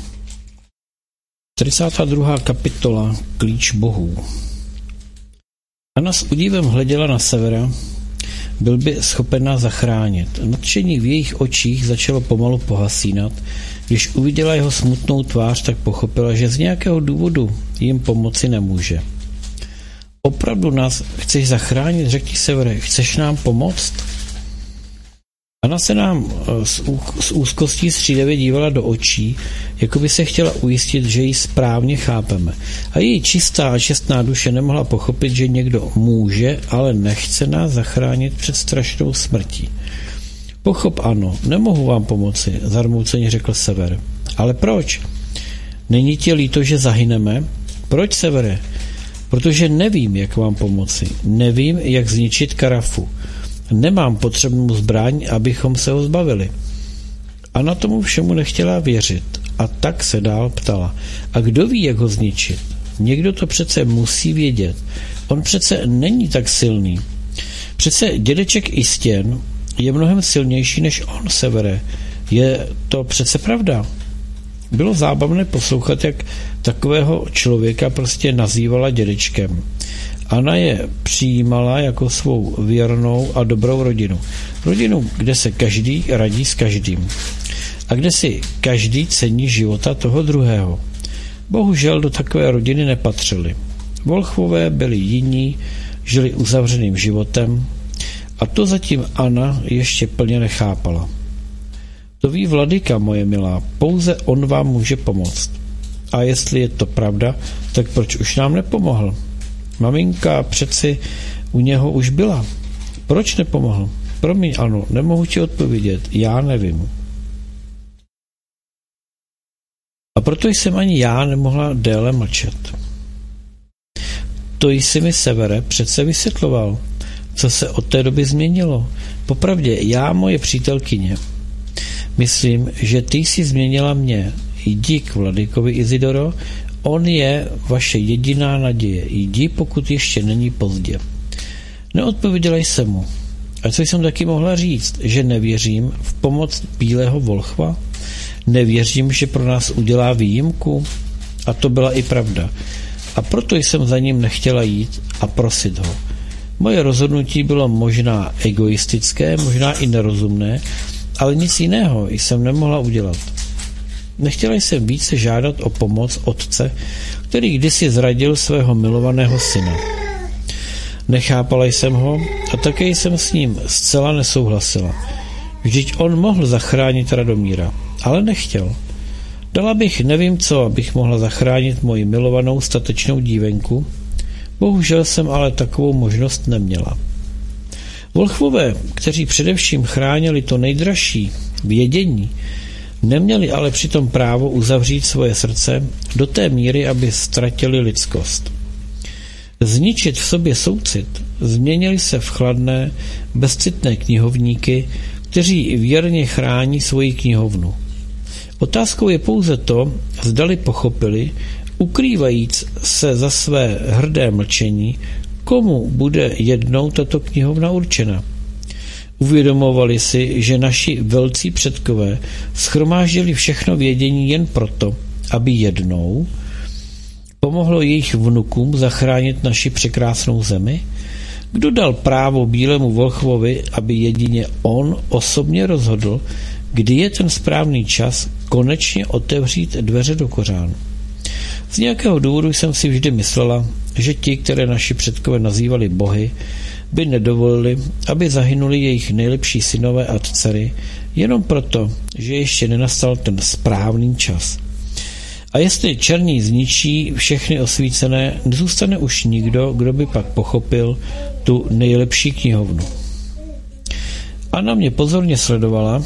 32. kapitola Klíč bohů. Anna s udívem hleděla na Severa, byl by schopen nás zachránit. Nadšení v jejich očích začalo pomalu pohasínat. Když uviděla jeho smutnou tvář, tak pochopila, že z nějakého důvodu jim pomoci nemůže. Opravdu nás chceš zachránit, řekni Severe, chceš nám pomoct? Anna se nám s úzkostí střídavě dívala do očí, jako by se chtěla ujistit, že ji správně chápeme. A její čistá a čestná duše nemohla pochopit, že někdo může, ale nechce nás zachránit před strašnou smrtí. Pochop, Ano, nemohu vám pomoci, zarmouceně řekl Sever. Ale proč? Není ti líto, že zahyneme? Proč, Severe? Protože nevím, jak vám pomoci. Nevím, jak zničit Karafu. Nemám potřebnou zbraň, abychom se ho zbavili. Anna tomu všemu nechtěla věřit a tak se dál ptala. A kdo ví, jak ho zničit? Někdo to přece musí vědět. On přece není tak silný. Přece dědeček Istěn je mnohem silnější než on, Severe. Je to přece pravda. Bylo zábavné poslouchat, jak takového člověka prostě nazývala dědečkem. Anna je přijímala jako svou věrnou a dobrou rodinu. Rodinu, kde se každý radí s každým. A kde si každý cení života toho druhého. Bohužel do takové rodiny nepatřili. Volchvové byli jiní, žili uzavřeným životem a to zatím Anna ještě plně nechápala. To ví Vladyka, moje milá, pouze on vám může pomoct. A jestli je to pravda, tak proč už nám nepomohl? Maminka přeci u něho už byla. Proč nepomohl? Promiň, ano, nemohu ti odpovědět, já nevím. A proto jsem ani já nemohla déle mlčet. To jsi mi, Severe, přece vysvětloval, co se od té doby změnilo. Popravdě, já, moje přítelkyně, myslím, že ty jsi změnila mě. Jdi k Vladykovi, Izidoro, on je vaše jediná naděje. Jdi, pokud ještě není pozdě. Neodpověděla jsem mu. A co jsem taky mohla říct, že nevěřím v pomoc bílého volchva? Nevěřím, že pro nás udělá výjimku? A to byla i pravda. A proto jsem za ním nechtěla jít a prosit ho. Moje rozhodnutí bylo možná egoistické, možná i nerozumné, ale nic jiného jsem nemohla udělat. Nechtěla jsem více žádat o pomoc otce, který kdysi zradil svého milovaného syna. Nechápala jsem ho a také jsem s ním zcela nesouhlasila. Vždyť on mohl zachránit Radomíra, ale nechtěl. Dala bych nevím co, abych mohla zachránit moji milovanou statečnou dívenku. Bohužel jsem ale takovou možnost neměla. Volchvové, kteří především chránili to nejdražší, vědění, neměli ale přitom právo uzavřít svoje srdce do té míry, aby ztratili lidskost. Zničit v sobě soucit, změnili se v chladné, bezcitné knihovníky, kteří věrně chrání svoji knihovnu. Otázkou je pouze to, zdali pochopili, ukrývajíc se za své hrdé mlčení, komu bude jednou tato knihovna určena. Uvědomovali si, že naši velcí předkové shromáždili všechno vědění jen proto, aby jednou pomohlo jejich vnukům zachránit naši překrásnou zemi? Kdo dal právo bílému volchvovi, aby jedině on osobně rozhodl, kdy je ten správný čas konečně otevřít dveře do kořán? Z nějakého důvodu jsem si vždy myslela, že ti, které naši předkové nazývali bohy, by nedovolili, aby zahynuli jejich nejlepší synové a dcery, jenom proto, že ještě nenastal ten správný čas. A jestli černí zničí všechny osvícené, nezůstane už nikdo, kdo by pak pochopil tu nejlepší knihovnu. Anna mě pozorně sledovala,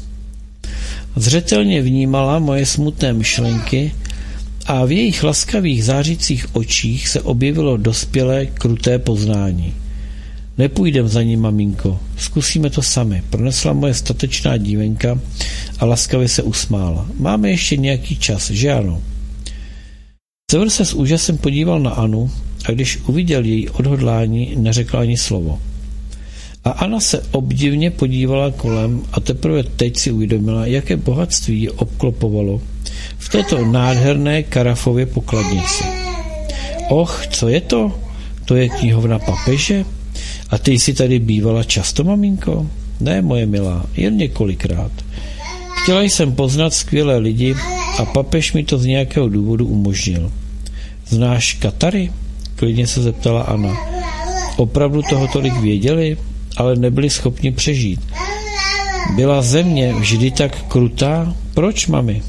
zřetelně vnímala moje smutné myšlenky a v jejich laskavých zářících očích se objevilo dospělé, kruté poznání. Nepůjdem za ním, maminko, zkusíme to sami, pronesla moje statečná dívenka a laskavě se usmála. Máme ještě nějaký čas, že ano? Sever se s úžasem podíval na Annu a když uviděl její odhodlání, neřekl ani slovo. A Anna se obdivně podívala kolem a teprve teď si uvědomila, jaké bohatství ji obklopovalo v této nádherné Karafově pokladnici. Och, co je to? To je knihovna papeže? A ty jsi tady bývala často, maminko? Ne, moje milá, jen několikrát. Chtěla jsem poznat skvělé lidi a papež mi to z nějakého důvodu umožnil. Znáš Katary? Klidně se zeptala Anna. Opravdu toho tolik věděli, ale nebyli schopni přežít. Byla země vždy tak krutá? Proč, mami?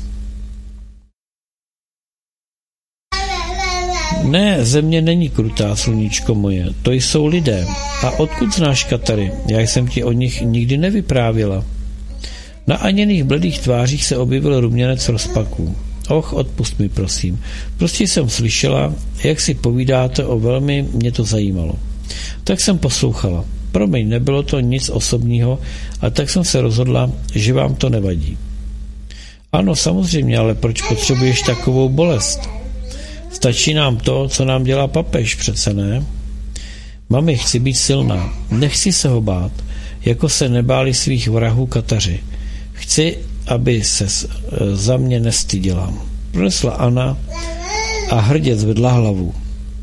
Ne, země není krutá, sluníčko moje, to jsou lidé. A odkud znáš Katary? Já jsem ti o nich nikdy nevyprávěla. Na Aněných bledých tvářích se objevil ruměnec rozpaků. Och, odpust mi, prosím. Prostě jsem slyšela, jak si povídáte o velmi, mě to zajímalo. Tak jsem poslouchala. Promiň, nebylo to nic osobního, a tak jsem se rozhodla, že vám to nevadí. Ano, samozřejmě, ale proč potřebuješ takovou bolest? Stačí nám to, co nám dělá papež, přece ne? Mami, chci být silná, nechci se ho bát, jako se nebáli svých vrahů Kataři. Chci, aby se za mě nestyděla. Pronesla Anna a hrdě zvedla hlavu.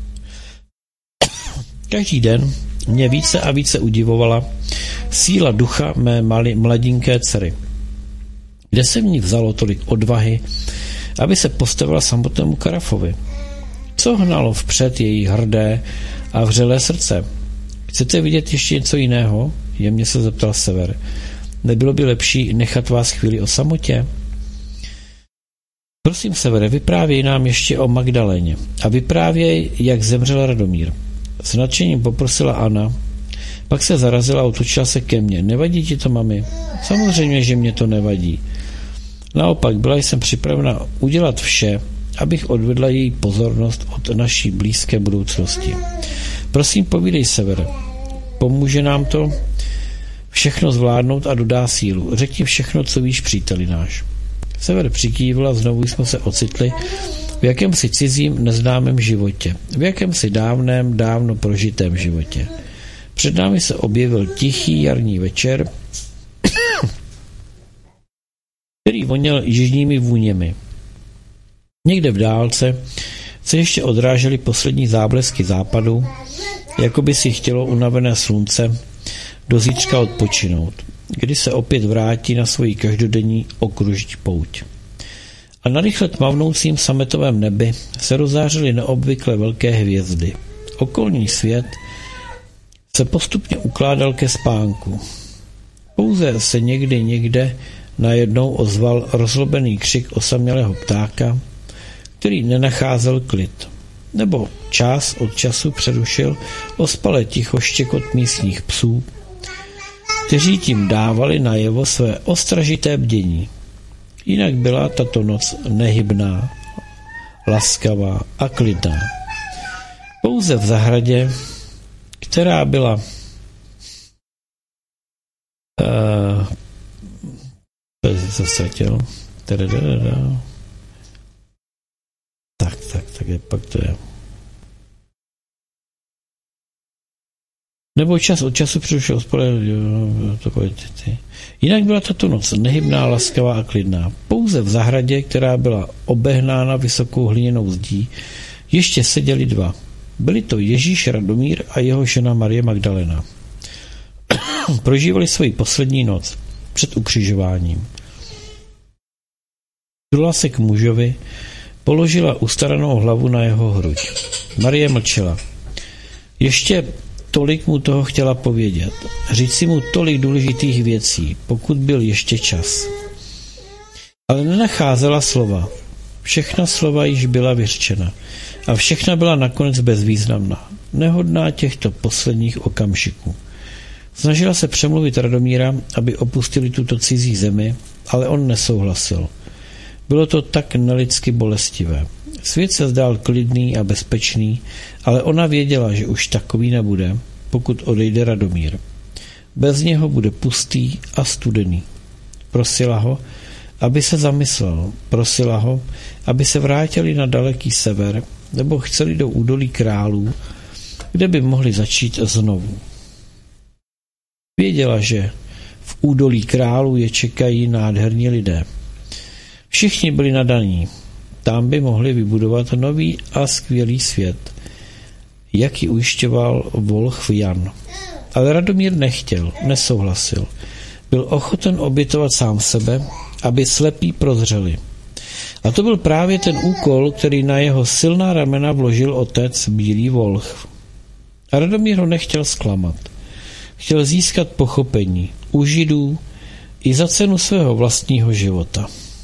Každý den mě více a více udivovala síla ducha mé mladinké dcery. Kde se v ní vzalo tolik odvahy, aby se postavila samotnému Karafovi? Co hnalo vpřed její hrdé a vřelé srdce? Chcete vidět ještě něco jiného? Jemně se zeptal Sever. Nebylo by lepší nechat vás chvíli o samotě? Prosím, Severe, vyprávěj nám ještě o Magdaléně a vyprávěj, jak zemřel Radomír. S nadšením poprosila Anna, pak se zarazila a otočila se ke mně. Nevadí ti to, mami? Samozřejmě, že mě to nevadí. Naopak, byla jsem připravena udělat vše, abych odvedla její pozornost od naší blízké budoucnosti. Prosím, povídej, Sever. Pomůže nám to všechno zvládnout a dodá sílu. Řekni všechno, co víš, příteli náš. Sever přikývl a znovu jsme se ocitli v jakémsi cizím, neznámém životě. V jakémsi dávno prožitém životě. Před námi se objevil tichý jarní večer, který voněl jižními vůněmi. Někde v dálce se ještě odrážely poslední záblesky západu, jako by si chtělo unavené slunce do zítřka odpočinout, kdy se opět vrátí na svoji každodenní okružní pouť. A na rychle tmavnoucím sametovém nebi se rozářily neobvykle velké hvězdy. Okolní svět se postupně ukládal ke spánku. Pouze se někde najednou ozval rozlobený křik osamělého ptáka, který nenacházel klid, nebo čas od času přerušil ospalé ticho štěkot místních psů, kteří tím dávali najevo své ostražité bdění. Jinak byla tato noc nehybná, laskavá a klidná. Pouze v zahradě, která byla zastratil. Tak je pak to je. Nebo čas od času přerušil ospalé. Jinak byla tato noc nehybná, laskavá a klidná. Pouze v zahradě, která byla obehnána vysokou hliněnou zdí, ještě seděli dva. Byli to Ježíš Radomír a jeho žena Marie Magdalena. Prožívali svoji poslední noc před ukřižováním. Přidula se k mužovi, položila ustaranou hlavu na jeho hruď. Marie mlčela. Ještě tolik mu toho chtěla povědět. Říct si mu tolik důležitých věcí, pokud byl ještě čas. Ale nenacházela slova. Všechna slova již byla vyřčena. A všechna byla nakonec bezvýznamná. Nehodná těchto posledních okamžiků. Snažila se přemluvit Radomíra, aby opustili tuto cizí zemi, ale on nesouhlasil. Bylo to tak nelidsky bolestivé. Svět se zdál klidný a bezpečný, ale ona věděla, že už takový nebude, pokud odejde Radomír. Bez něho bude pustý a studený. Prosila ho, aby se zamyslel. Prosila ho, aby se vrátili na daleký sever, nebo chceli do údolí králů, kde by mohli začít znovu. Věděla, že v údolí králů je čekají nádherní lidé. Všichni byli nadaní. Tam by mohli vybudovat nový a skvělý svět, jak ji ujišťoval volch Jan. Ale Radomír nechtěl, nesouhlasil. Byl ochoten obětovat sám sebe, aby slepí prozřeli. A to byl právě ten úkol, který na jeho silná ramena vložil otec Bílý volch. A Radomír ho nechtěl zklamat. Chtěl získat pochopení u Židů i za cenu svého vlastního života.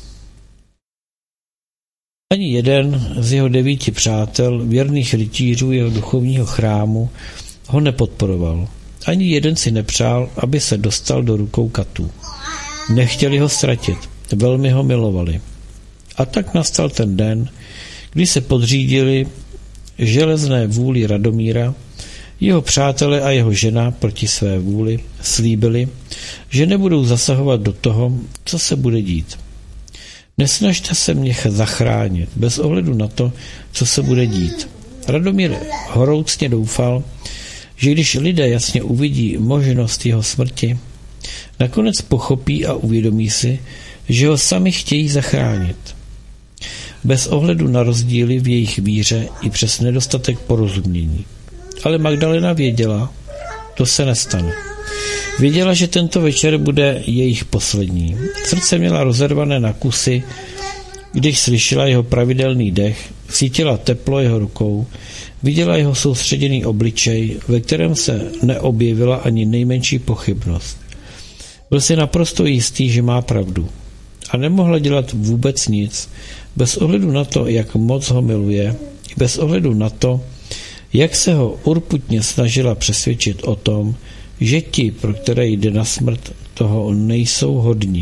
Ani jeden z jeho 9 přátel, věrných rytířů jeho duchovního chrámu, ho nepodporoval. Ani jeden si nepřál, aby se dostal do rukou katů. Nechtěli ho ztratit, velmi ho milovali. A tak nastal ten den, kdy se podřídili železné vůli Radomíra, Jeho přátelé a jeho žena proti své vůli slíbili, že nebudou zasahovat do toho, co se bude dít. Nesnažte se mě zachránit, bez ohledu na to, co se bude dít. Radomír horoucně doufal, že když lidé jasně uvidí možnost jeho smrti, nakonec pochopí a uvědomí si, že ho sami chtějí zachránit. Bez ohledu na rozdíly v jejich víře i přes nedostatek porozumění. Ale Magdalena věděla, to se nestane. Věděla, že tento večer bude jejich poslední. Srdce měla rozervané na kusy, když slyšela jeho pravidelný dech, cítila teplo jeho rukou, viděla jeho soustředěný obličej, ve kterém se neobjevila ani nejmenší pochybnost. Byl si naprosto jistý, že má pravdu. A nemohla dělat vůbec nic, bez ohledu na to, jak moc ho miluje, bez ohledu na to, jak se ho urputně snažila přesvědčit o tom, že ti, pro které jde na smrt, toho nejsou hodní.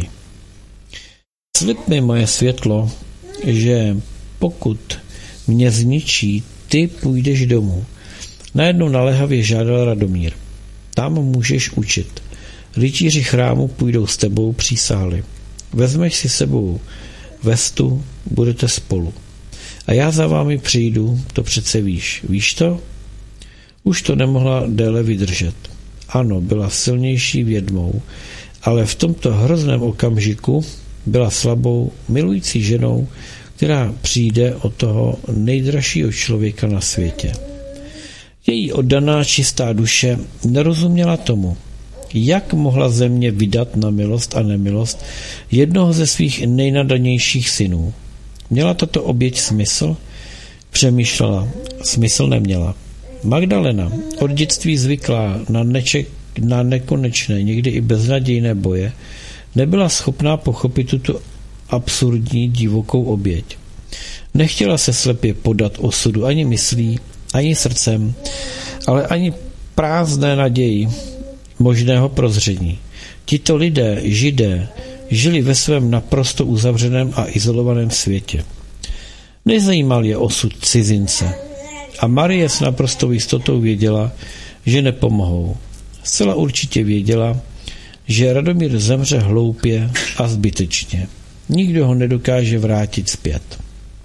Slib mi, moje světlo, že pokud mě zničí, ty půjdeš domů. Najednou naléhavě žádal Radomír. Tam můžeš učit. Rytíři chrámu půjdou s tebou, přísáhli. Vezmeš si sebou vestu, budete spolu. A já za vámi přijdu, to přece víš. Víš to? Už to nemohla déle vydržet. Ano, byla silnější vědmou, ale v tomto hrozném okamžiku byla slabou, milující ženou, která přijde o toho nejdražšího člověka na světě. Její oddaná čistá duše nerozuměla tomu, jak mohla země vydat na milost a nemilost jednoho ze svých nejnadanějších synů. Měla tato oběť smysl? Přemýšlela, smysl neměla. Magdalena, od dětství zvyklá na nekonečné, někdy i beznadějné boje, nebyla schopná pochopit tuto absurdní divokou oběť. Nechtěla se slepě podat osudu ani myslí, ani srdcem, ale ani prázdné naději možného prozření. Tito lidé, Židé, žili ve svém naprosto uzavřeném a izolovaném světě. Nezajímal je osud cizince. A Marie s naprostou jistotou věděla, že nepomohou. Zcela určitě věděla, že Radomír zemře hloupě a zbytečně. Nikdo ho nedokáže vrátit zpět.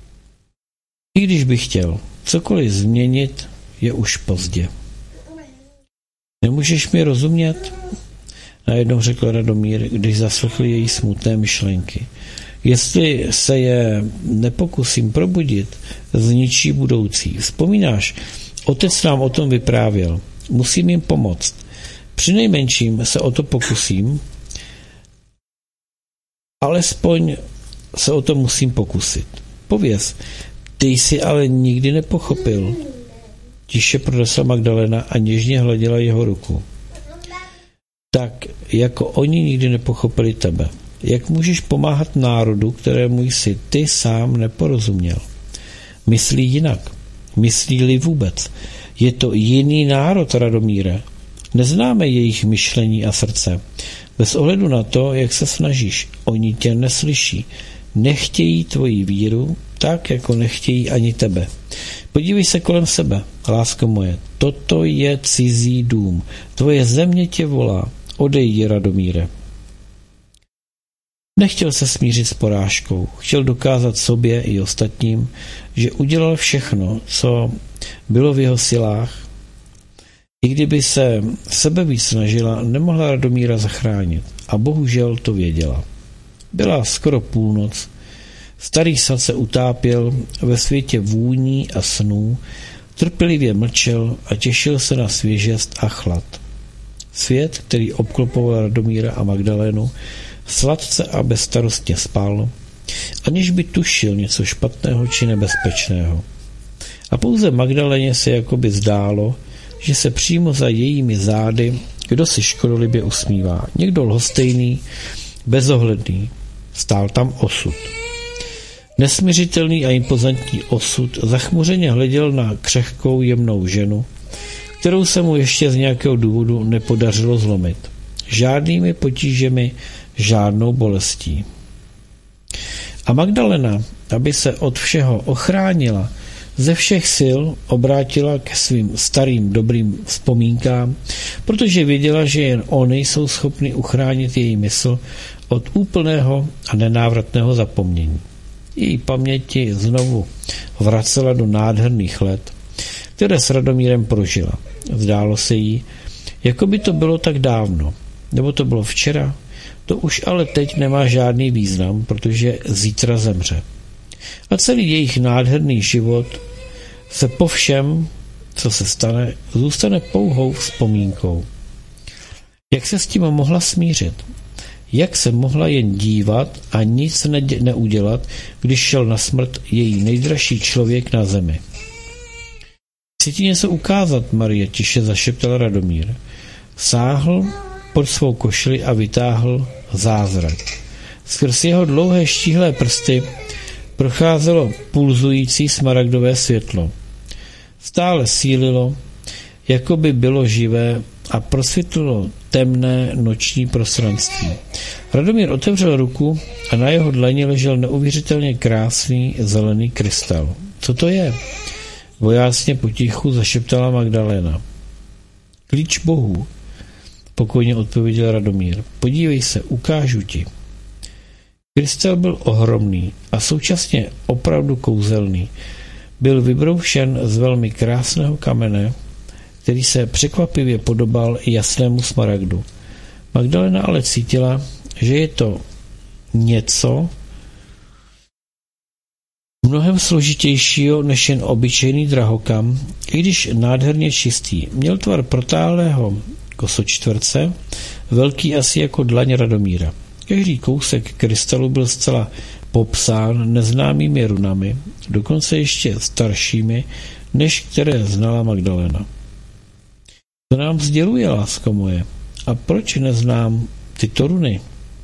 I když by chtěl cokoliv změnit, je už pozdě. Nemůžeš mi rozumět? Najednou řekl Radomír, když zaslechl její smutné myšlenky. Jestli se je nepokusím probudit, zničí budoucí. Vzpomínáš, otec nám o tom vyprávěl. Musím jim pomoct. Přinejmenším se o to pokusím, alespoň se o to musím pokusit. Pověz, ty jsi ale nikdy nepochopil. Tiše pronesla Magdalena a něžně hleděla jeho ruku. Tak, jako oni nikdy nepochopili tebe. Jak můžeš pomáhat národu, kterému jsi ty sám neporozuměl? Myslí jinak. Myslí-li vůbec. Je to jiný národ, Radomíre. Neznáme jejich myšlení a srdce. Bez ohledu na to, jak se snažíš, oni tě neslyší. Nechtějí tvoji víru, tak, jako nechtějí ani tebe. Podívej se kolem sebe, lásko moje. Toto je cizí dům. Tvoje země tě volá. Odejdi, Radomíre. Nechtěl se smířit s porážkou. Chtěl dokázat sobě i ostatním, že udělal všechno, co bylo v jeho silách. I kdyby se sebevíc snažila, nemohla Radomíra zachránit. A bohužel to věděla. Byla skoro půlnoc. Starý sad se utápěl ve světě vůní a snů, trpělivě mlčel a těšil se na svěžest a chlad. Svět, který obklopoval Radomíra a Magdalénu, sladce a bezstarostně spal, aniž by tušil něco špatného či nebezpečného. A pouze Magdaléně se jakoby zdálo, že se přímo za jejími zády kdo si škodolibě usmívá. Někdo lhostejný, bezohledný. Stál tam osud. Nesmiřitelný a impozantní osud zachmuřeně hleděl na křehkou jemnou ženu, kterou se mu ještě z nějakého důvodu nepodařilo zlomit. Žádnými potížemi, žádnou bolestí. A Magdalena, aby se od všeho ochránila, ze všech sil obrátila ke svým starým dobrým vzpomínkám, protože věděla, že jen oni jsou schopni uchránit její mysl od úplného a nenávratného zapomnění. Její paměti znovu vracela do nádherných let, které s Radomírem prožila. Zdálo se jí, jako by to bylo tak dávno, nebo to bylo včera, to už ale teď nemá žádný význam, protože zítra zemře. A celý jejich nádherný život se po všem, co se stane, zůstane pouhou vzpomínkou. Jak se s tím mohla smířit? Jak se mohla jen dívat a nic neudělat, když šel na smrt její nejdražší člověk na zemi? Chci ti něco ukázat, Marie, tiše zašeptal Radomír. Sáhl pod svou košili a vytáhl zázrak. Skrz jeho dlouhé štíhlé prsty procházelo pulzující smaragdové světlo. Stále sílilo, jako by bylo živé a prosvětlilo temné noční prostranství. Radomír otevřel ruku a na jeho dlani ležel neuvěřitelně krásný zelený krystal. Co to je? Vojácně potichu zašeptala Magdaléna. Klíč bohů, pokojně odpověděl Radomír. Podívej se, ukážu ti. Krystal byl ohromný a současně opravdu kouzelný. Byl vybroušen z velmi krásného kamene, který se překvapivě podobal jasnému smaragdu. Magdalena ale cítila, že je to něco mnohem složitějšího než jen obyčejný drahokam, i když nádherně čistý. Měl tvar protáhlého kosočtverce, velký asi jako dlaň Radomíra. Každý kousek krystalu byl zcela popsán neznámými runami, dokonce ještě staršími, než které znala Magdalena. To nám sděluje, lásko moje. A proč neznám tyto runy?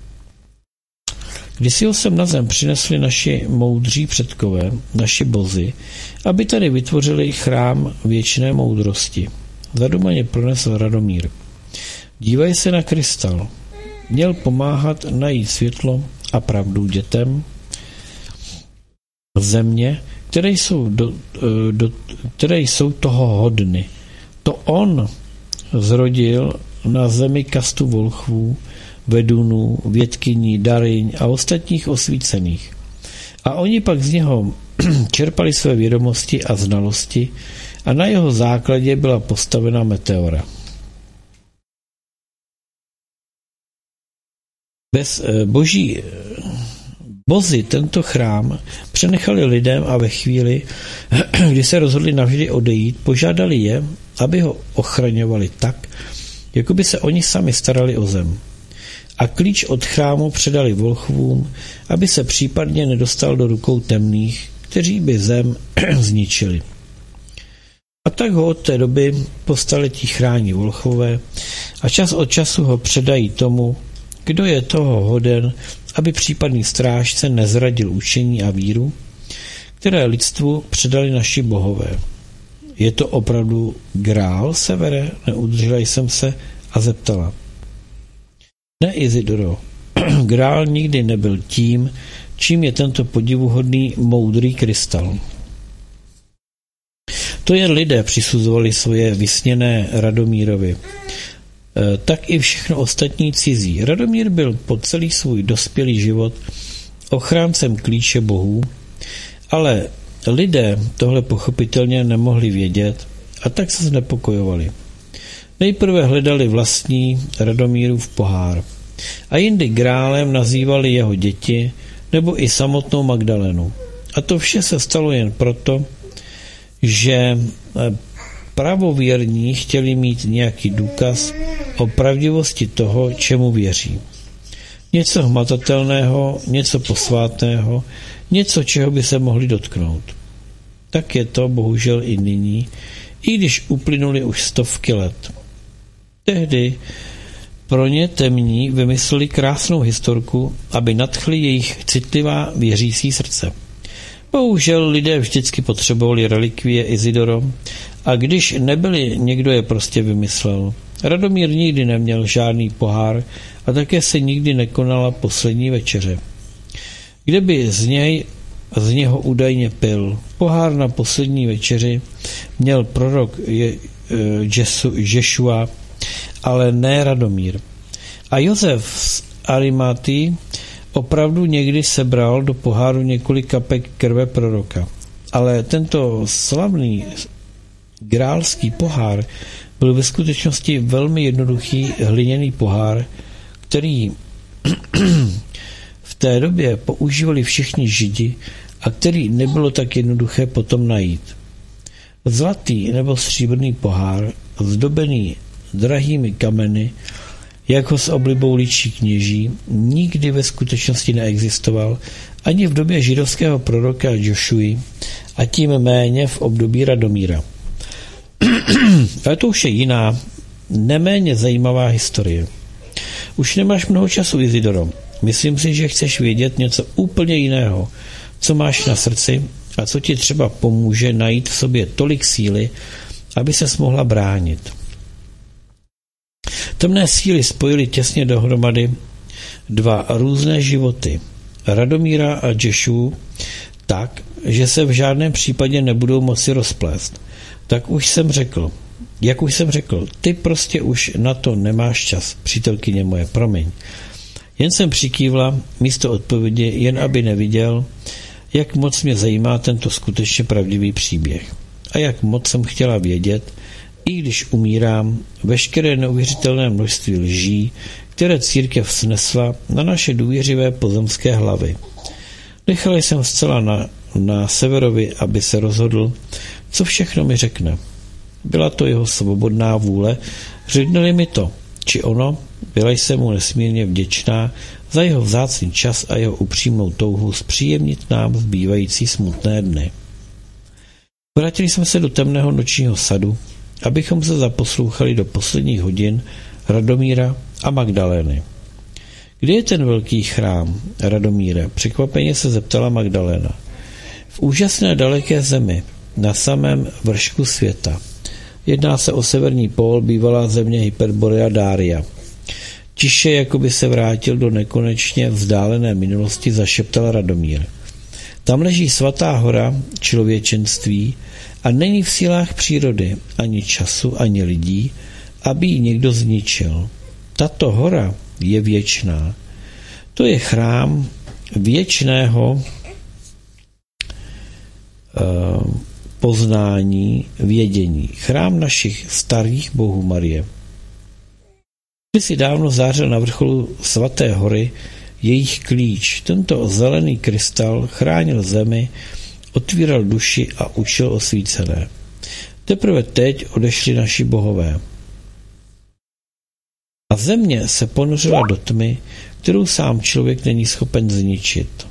Kdysi ho sem na zem přinesli naši moudří předkové, naši bozi, aby tady vytvořili chrám věčné moudrosti. Zadumaně pronesl Radomír. Dívej se na krystal. Měl pomáhat najít světlo a pravdu dětem země, které jsou toho hodny. To on zrodil na zemi kastu volchvů, vedunů, vědkyní, daryň a ostatních osvícených. A oni pak z něho čerpali své vědomosti a znalosti a na jeho základě byla postavena meteora. Bozi tento chrám přenechali lidem a ve chvíli, kdy se rozhodli navždy odejít, požádali je, aby ho ochraňovali tak, jako by se oni sami starali o zem. A klíč od chrámu předali volchvům, aby se případně nedostal do rukou temných, kteří by zem zničili. A tak ho od té doby po staletí chrání volchové a čas od času ho předají tomu, kdo je toho hoden, aby případný strážce nezradil učení a víru, které lidstvu předali naši bohové. Je to opravdu grál, Severe? Neudržela jsem se a zeptala. Ne, Izidoro, grál nikdy nebyl tím, čím je tento podivuhodný moudrý krystal. To jen lidé přisuzovali svoje vysněné Radomírovi. Tak i všechno ostatní cizí. Radomír byl po celý svůj dospělý život ochráncem klíče bohů, ale lidé tohle pochopitelně nemohli vědět a tak se znepokojovali. Nejprve hledali vlastní Radomírův pohár a jindy grálem nazývali jeho děti nebo i samotnou Magdalenu. A to vše se stalo jen proto, že pravověrní chtěli mít nějaký důkaz o pravdivosti toho, čemu věří. Něco hmatatelného, něco posvátného, něco, čeho by se mohli dotknout. Tak je to bohužel i nyní, i když uplynuly už stovky let. Tehdy pro ně temní vymysleli krásnou historku, aby nadchli jejich citlivá věřící srdce. Bohužel lidé vždycky potřebovali relikvie, Izidoro, a když nebyli, někdo je prostě vymyslel. Radomír nikdy neměl žádný pohár a také se nikdy nekonala poslední večeře, kde by z něj z něho údajně pil. Pohár na poslední večeři měl prorok Ješua, ale ne Radomír. A Josef z Arimatii opravdu někdy sebral do poháru několik kapek krve proroka. Ale tento slavný grálský pohár byl ve skutečnosti velmi jednoduchý hliněný pohár, který v té době používali všichni Židi a který nebylo tak jednoduché potom najít. Zlatý nebo stříbrný pohár, zdobený drahými kameny, jako s oblibou líčí kněží, nikdy ve skutečnosti neexistoval ani v době židovského proroka Jošuji a tím méně v období Radomíra. Ale to už je jiná, neméně zajímavá historie. Už nemáš mnoho času, Izidoro. Myslím si, že chceš vědět něco úplně jiného, co máš na srdci a co ti třeba pomůže najít v sobě tolik síly, aby ses mohla bránit. Temné síly spojily těsně dohromady dva různé životy, Radomíra a Ješuu, tak, že se v žádném případě nebudou moci rozplést. Jak už jsem řekl, ty prostě už na to nemáš čas, přítelkyně moje, promiň. Jen jsem přikývla místo odpovědi, jen aby neviděl, jak moc mě zajímá tento skutečně pravdivý příběh. A jak moc jsem chtěla vědět, i když umírám, veškeré neuvěřitelné množství lží, které církev snesla na naše důvěřivé pozemské hlavy. Nechala jsem zcela na Severovi, aby se rozhodl, co všechno mi řekne. Byla to jeho svobodná vůle, řekne-li mi to, či ono, byla jsem mu nesmírně vděčná za jeho vzácný čas a jeho upřímnou touhu zpříjemnit nám zbývající smutné dny. Vrátili jsme se do temného nočního sadu, abychom se zaposlouchali do posledních hodin Radomíra a Magdalény. Kde je ten velký chrám, Radomíre? Překvapeně se zeptala Magdaléna. V úžasné daleké zemi, na samém vršku světa. Jedná se o severní pól, bývalá země Hyperborea Daria. Tiše, jako by se vrátil do nekonečně vzdálené minulosti, zašeptal Radomír. Tam leží svatá hora člověčenství a není v silách přírody, ani času, ani lidí, aby ji někdo zničil. Tato hora je věčná. To je chrám věčného poznání, vědění. Chrám našich starých bohů Marie. Když si dávno zářil na vrcholu svaté hory jejich klíč. Tento zelený krystal chránil zemi, otvíral duši a učil osvícené. Teprve teď odešli naši bohové. A země se ponořila do tmy, kterou sám člověk není schopen zničit.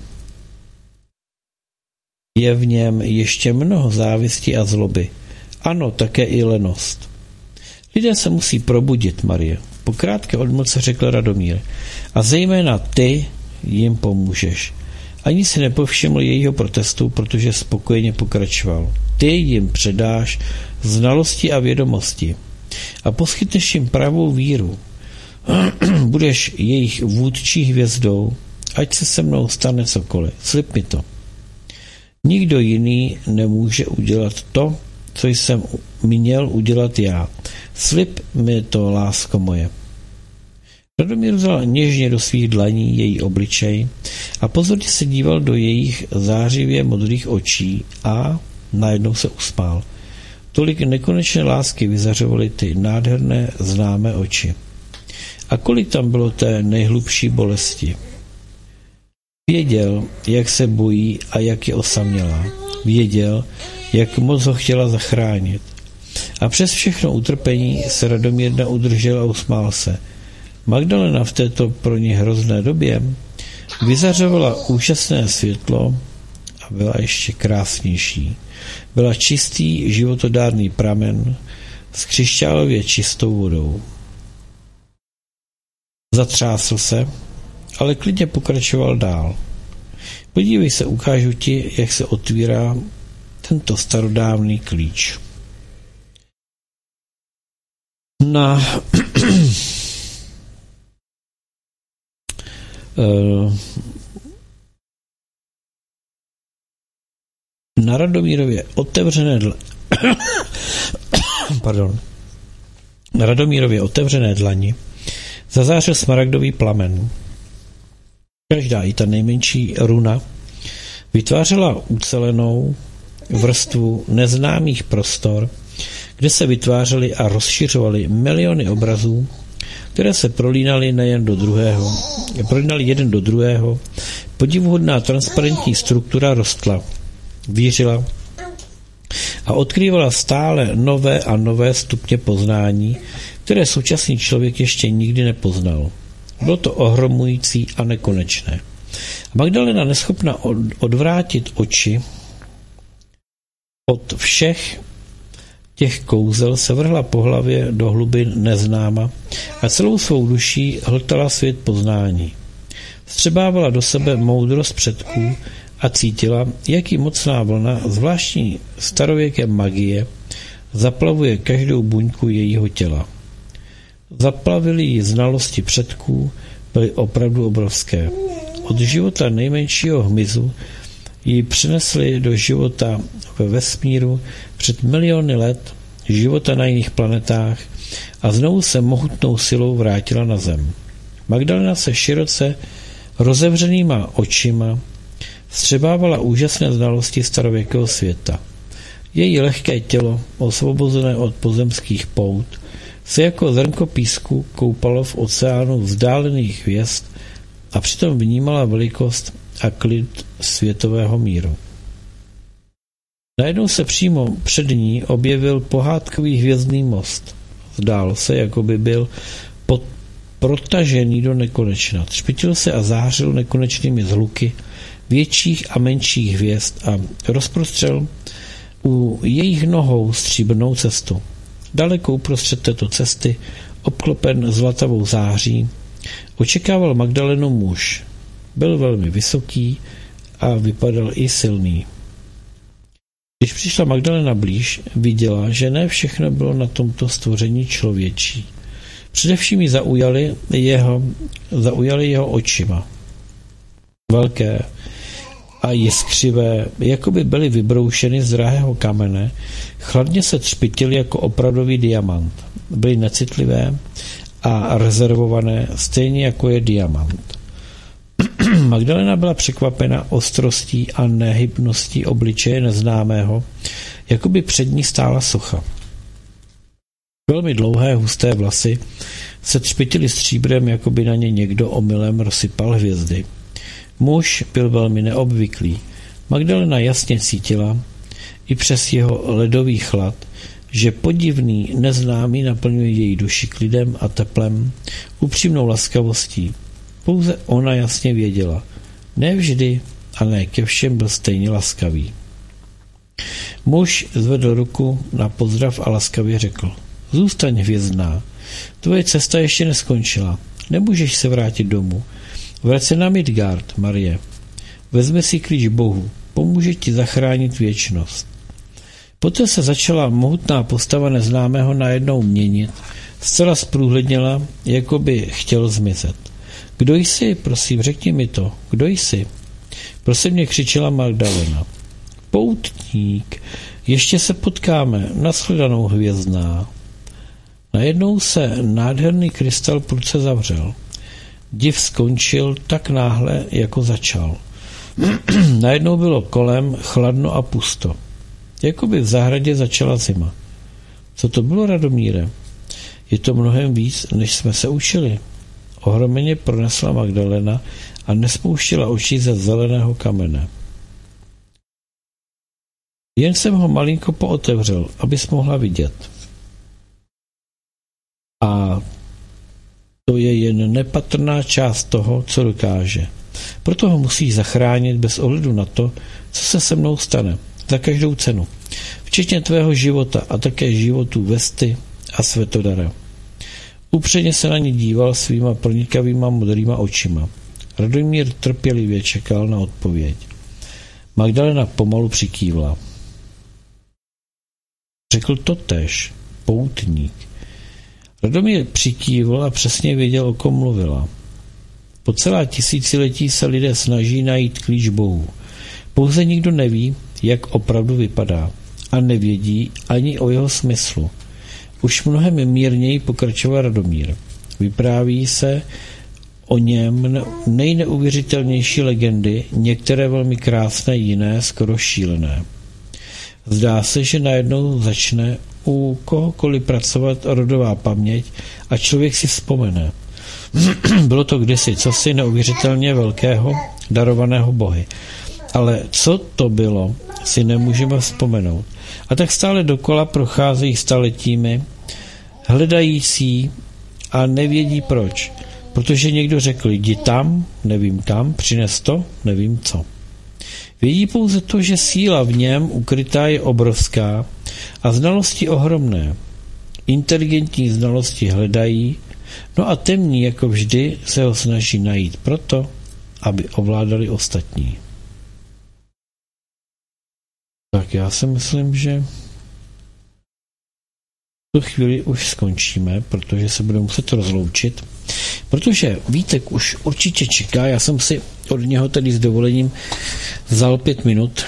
Je v něm ještě mnoho závisti a zloby. Ano, také i lenost. Lidé se musí probudit, Marie. Po krátké odmlce řekl Radomír. A zejména ty jim pomůžeš. Ani si nepovšiml jejího protestu, protože spokojeně pokračoval. Ty jim předáš znalosti a vědomosti a poskytneš jim pravou víru. Budeš jejich vůdčí hvězdou, ať se se mnou stane cokoliv. Slib mi to. Nikdo jiný nemůže udělat to, co jsem měl udělat já. Slib mi to, lásko moje. Radomír vzal něžně do svých dlaní její obličej a pozorně se díval do jejich zářivě modrých očí a najednou se usmál. Tolik nekonečné lásky vyzařovaly ty nádherné známé oči. A kolik tam bylo té nejhlubší bolesti. Věděl, jak se bojí a jak je osamělá. Věděl, jak moc ho chtěla zachránit. A přes všechno utrpení se Radomír neudržel a usmál se. Magdalena v této pro ní hrozné době vyzařovala úžasné světlo a byla ještě krásnější. Byla čistý, životodárný pramen s křišťálově čistou vodou. Zatřásl se, ale klidně pokračoval dál. Podívej se, ukážu ti, jak se otvírá tento starodávný klíč. Na Na Radomírově otevřené dlani zazářil smaragdový plamen. Každá, i ta nejmenší runa, vytvářela ucelenou vrstvu neznámých prostor, kde se vytvářely a rozšiřovaly miliony obrazů, které se prolínaly jeden do druhého. Podivuhodná transparentní struktura rostla, vířila a odkrývala stále nové a nové stupně poznání, které současný člověk ještě nikdy nepoznal. Bylo to ohromující a nekonečné. Magdalena, neschopná odvrátit oči od všech těch kouzel, se vrhla po hlavě do hlubin neznáma a celou svou duší hltala svět poznání. Vstřebávala do sebe moudrost předků a cítila, jaký mocná vlna zvláštní starověké magie zaplavuje každou buňku jejího těla. Zaplavily ji znalosti předků, byly opravdu obrovské. Od života nejmenšího hmyzu ji přinesli do života ve vesmíru před miliony let, života na jiných planetách a znovu se mohutnou silou vrátila na zem. Magdalena se široce rozevřenýma očima vstřebávala úžasné znalosti starověkého světa. Její lehké tělo, osvobozené od pozemských pout, se jako zrnko písku koupalo v oceánu vzdálených hvězd a přitom vnímala velikost a klid světového míru. Najednou se přímo před ní objevil pohádkový hvězdný most. Zdál se, jako by byl protažený do nekonečna. Třpitil se a zářil nekonečnými zhluky větších a menších hvězd a rozprostřel u jejich nohou stříbrnou cestu. Daleko uprostřed této cesty, obklopen zlatavou září, očekával Magdalenu muž. Byl velmi vysoký a vypadal i silný. Když přišla Magdalena blíž, viděla, že ne všechno bylo na tomto stvoření člověčí. Především ji zaujaly jeho očima. Velké a jiskřivé, jako by byly vybroušeny z drahého kamene, chladně se třpitily jako opravdový diamant. Byly necitlivé a rezervované, stejně jako je diamant. Magdalena byla překvapena ostrostí a nehybností obličeje neznámého, jako by před ní stála socha. Velmi dlouhé, husté vlasy se třpitily stříbrem, jako by na ně někdo omylem rozsypal hvězdy. Muž byl velmi neobvyklý. Magdalena jasně cítila, i přes jeho ledový chlad, že podivný, neznámý naplňuje její duši klidem a teplem, upřímnou laskavostí. Pouze ona jasně věděla. Ne vždy a ne ke všem byl stejně laskavý. Muž zvedl ruku na pozdrav a laskavě řekl: Zůstaň hvězdná, tvoje cesta ještě neskončila. Nemůžeš se vrátit domů. Vrať se na Midgard, Marie. Vezmi si klíč Bohu, pomůže ti zachránit věčnost. Poté se začala mohutná postava neznámého najednou měnit, zcela zprůhledněla, jako by chtěl zmizet. Kdo jsi, prosím, řekni mi to, kdo jsi? Prosím mě, křičela Magdalena. Poutník, ještě se potkáme, nashledanou hvězdná. Najednou se nádherný krystal prudce zavřel. Div skončil tak náhle, jako začal. Najednou bylo kolem chladno a pusto. Jakoby v zahradě začala zima. Co to bylo, Radomíre? Je to mnohem víc, než jsme se učili. Ohromeně pronesla Magdalena a nespouštěla oči ze zeleného kamene. Jen jsem ho malinko pootevřel, abys mohla vidět. A to je jen nepatrná část toho, co dokáže. Proto ho musíš zachránit bez ohledu na to, co se se mnou stane. Za každou cenu. Včetně tvého života a také životu Vesty a Svetodara. Upředně se na ní díval svýma pronikavýma modrýma očima. Radomír trpělivě čekal na odpověď. Magdalena pomalu přikývla. Řekl totéž, poutník. Radomír přikývl a přesně věděl, o kom mluvila. Po celá tisíciletí se lidé snaží najít klíč Bohu. Pouze nikdo neví, jak opravdu vypadá a nevědí ani o jeho smyslu. Už mnohem mírněji pokračoval Radomír. Vypráví se o něm nejneuvěřitelnější legendy, některé velmi krásné, jiné skoro šílené. Zdá se, že najednou začne u kohokoliv pracovat rodová paměť a člověk si vzpomene. Bylo to kdysi cosi neuvěřitelně velkého, darovaného bohy. Ale co to bylo, si nemůžeme vzpomenout. A tak stále dokola procházejí staletími, hledající a nevědí proč. Protože někdo řekl, jdi tam, nevím tam, přines to, nevím co. Vědí pouze to, že síla v něm ukrytá je obrovská a znalosti ohromné. Inteligentní znalosti hledají, no a temní, jako vždy, se ho snaží najít proto, aby ovládali ostatní. Tak já si myslím, že v tu chvíli už skončíme, protože se budeme muset rozloučit. Protože Vítek už určitě čeká, já jsem si od něho tedy s dovolením vzal 5 minut.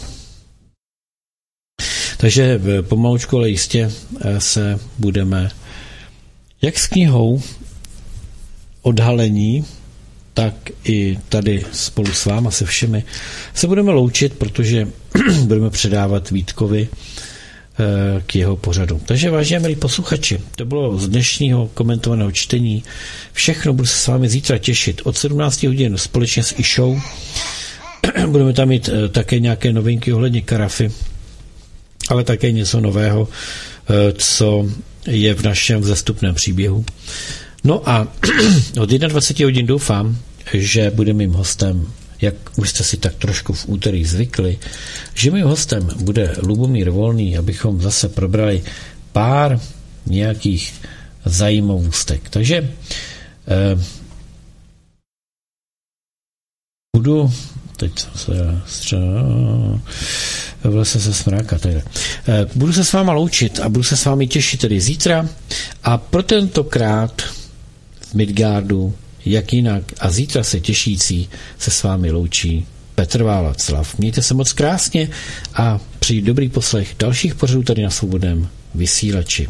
Takže pomalučku, ale jistě se budeme jak s knihou Odhalení, tak i tady spolu s váma se všemi se budeme loučit, protože budeme předávat Vítkovi k jeho pořadu. Takže vážení milí posluchači, to bylo z dnešního komentovaného čtení. Všechno, budu se s vámi zítra těšit od 17 hodin společně s Išou. Budeme tam mít také nějaké novinky ohledně karafy, ale také něco nového, co je v našem vzestupném příběhu. No a od 21 hodin doufám, že bude mým hostem, jak už jste si tak trošku v úterý zvykli, že mým hostem bude Lubomír Volný, abychom zase probrali pár nějakých zajímavostek. Takže budu teď se smráka tady. Budu se s váma loučit a budu se s vámi těšit tedy zítra a pro tentokrát v Midgardu, jak jinak, a zítra se těšící se s vámi loučí Petr Válaclav. Mějte se moc krásně a přeji dobrý poslech dalších pořadů tady na Svobodném vysílači.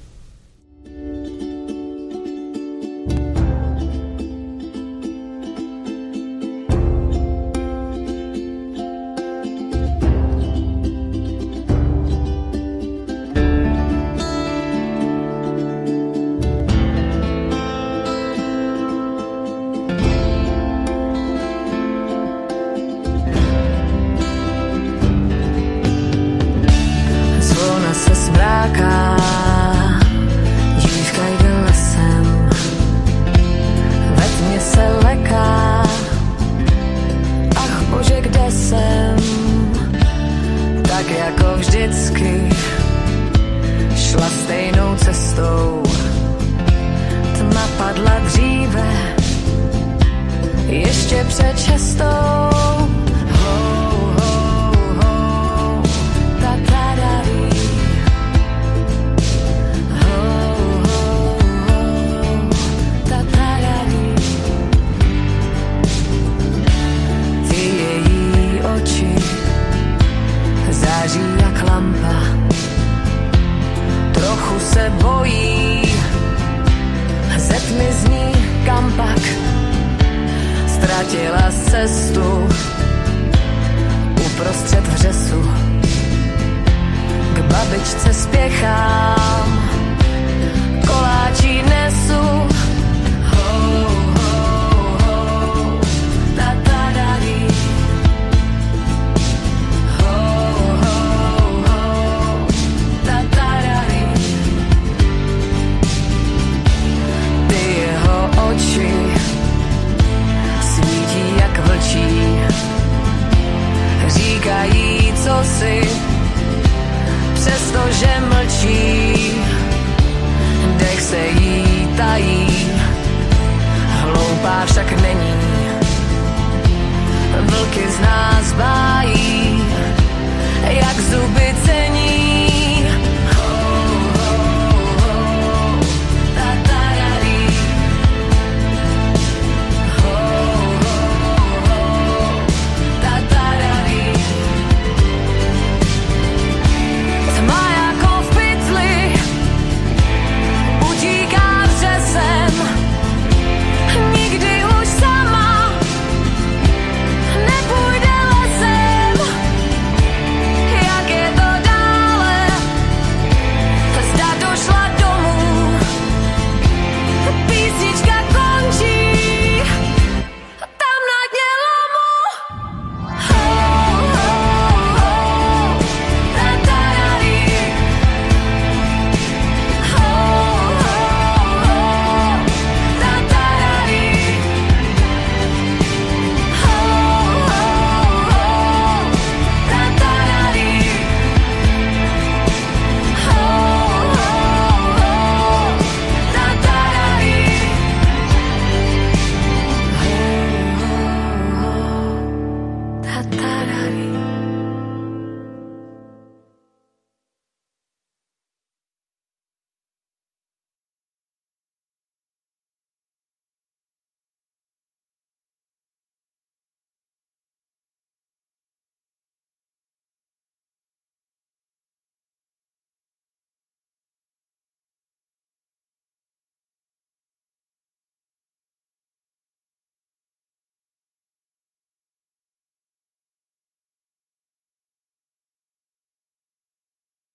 Přestože mlčí, dech se jí tají, hloupá však není. Vlky z nás bájí, jak zuby cení.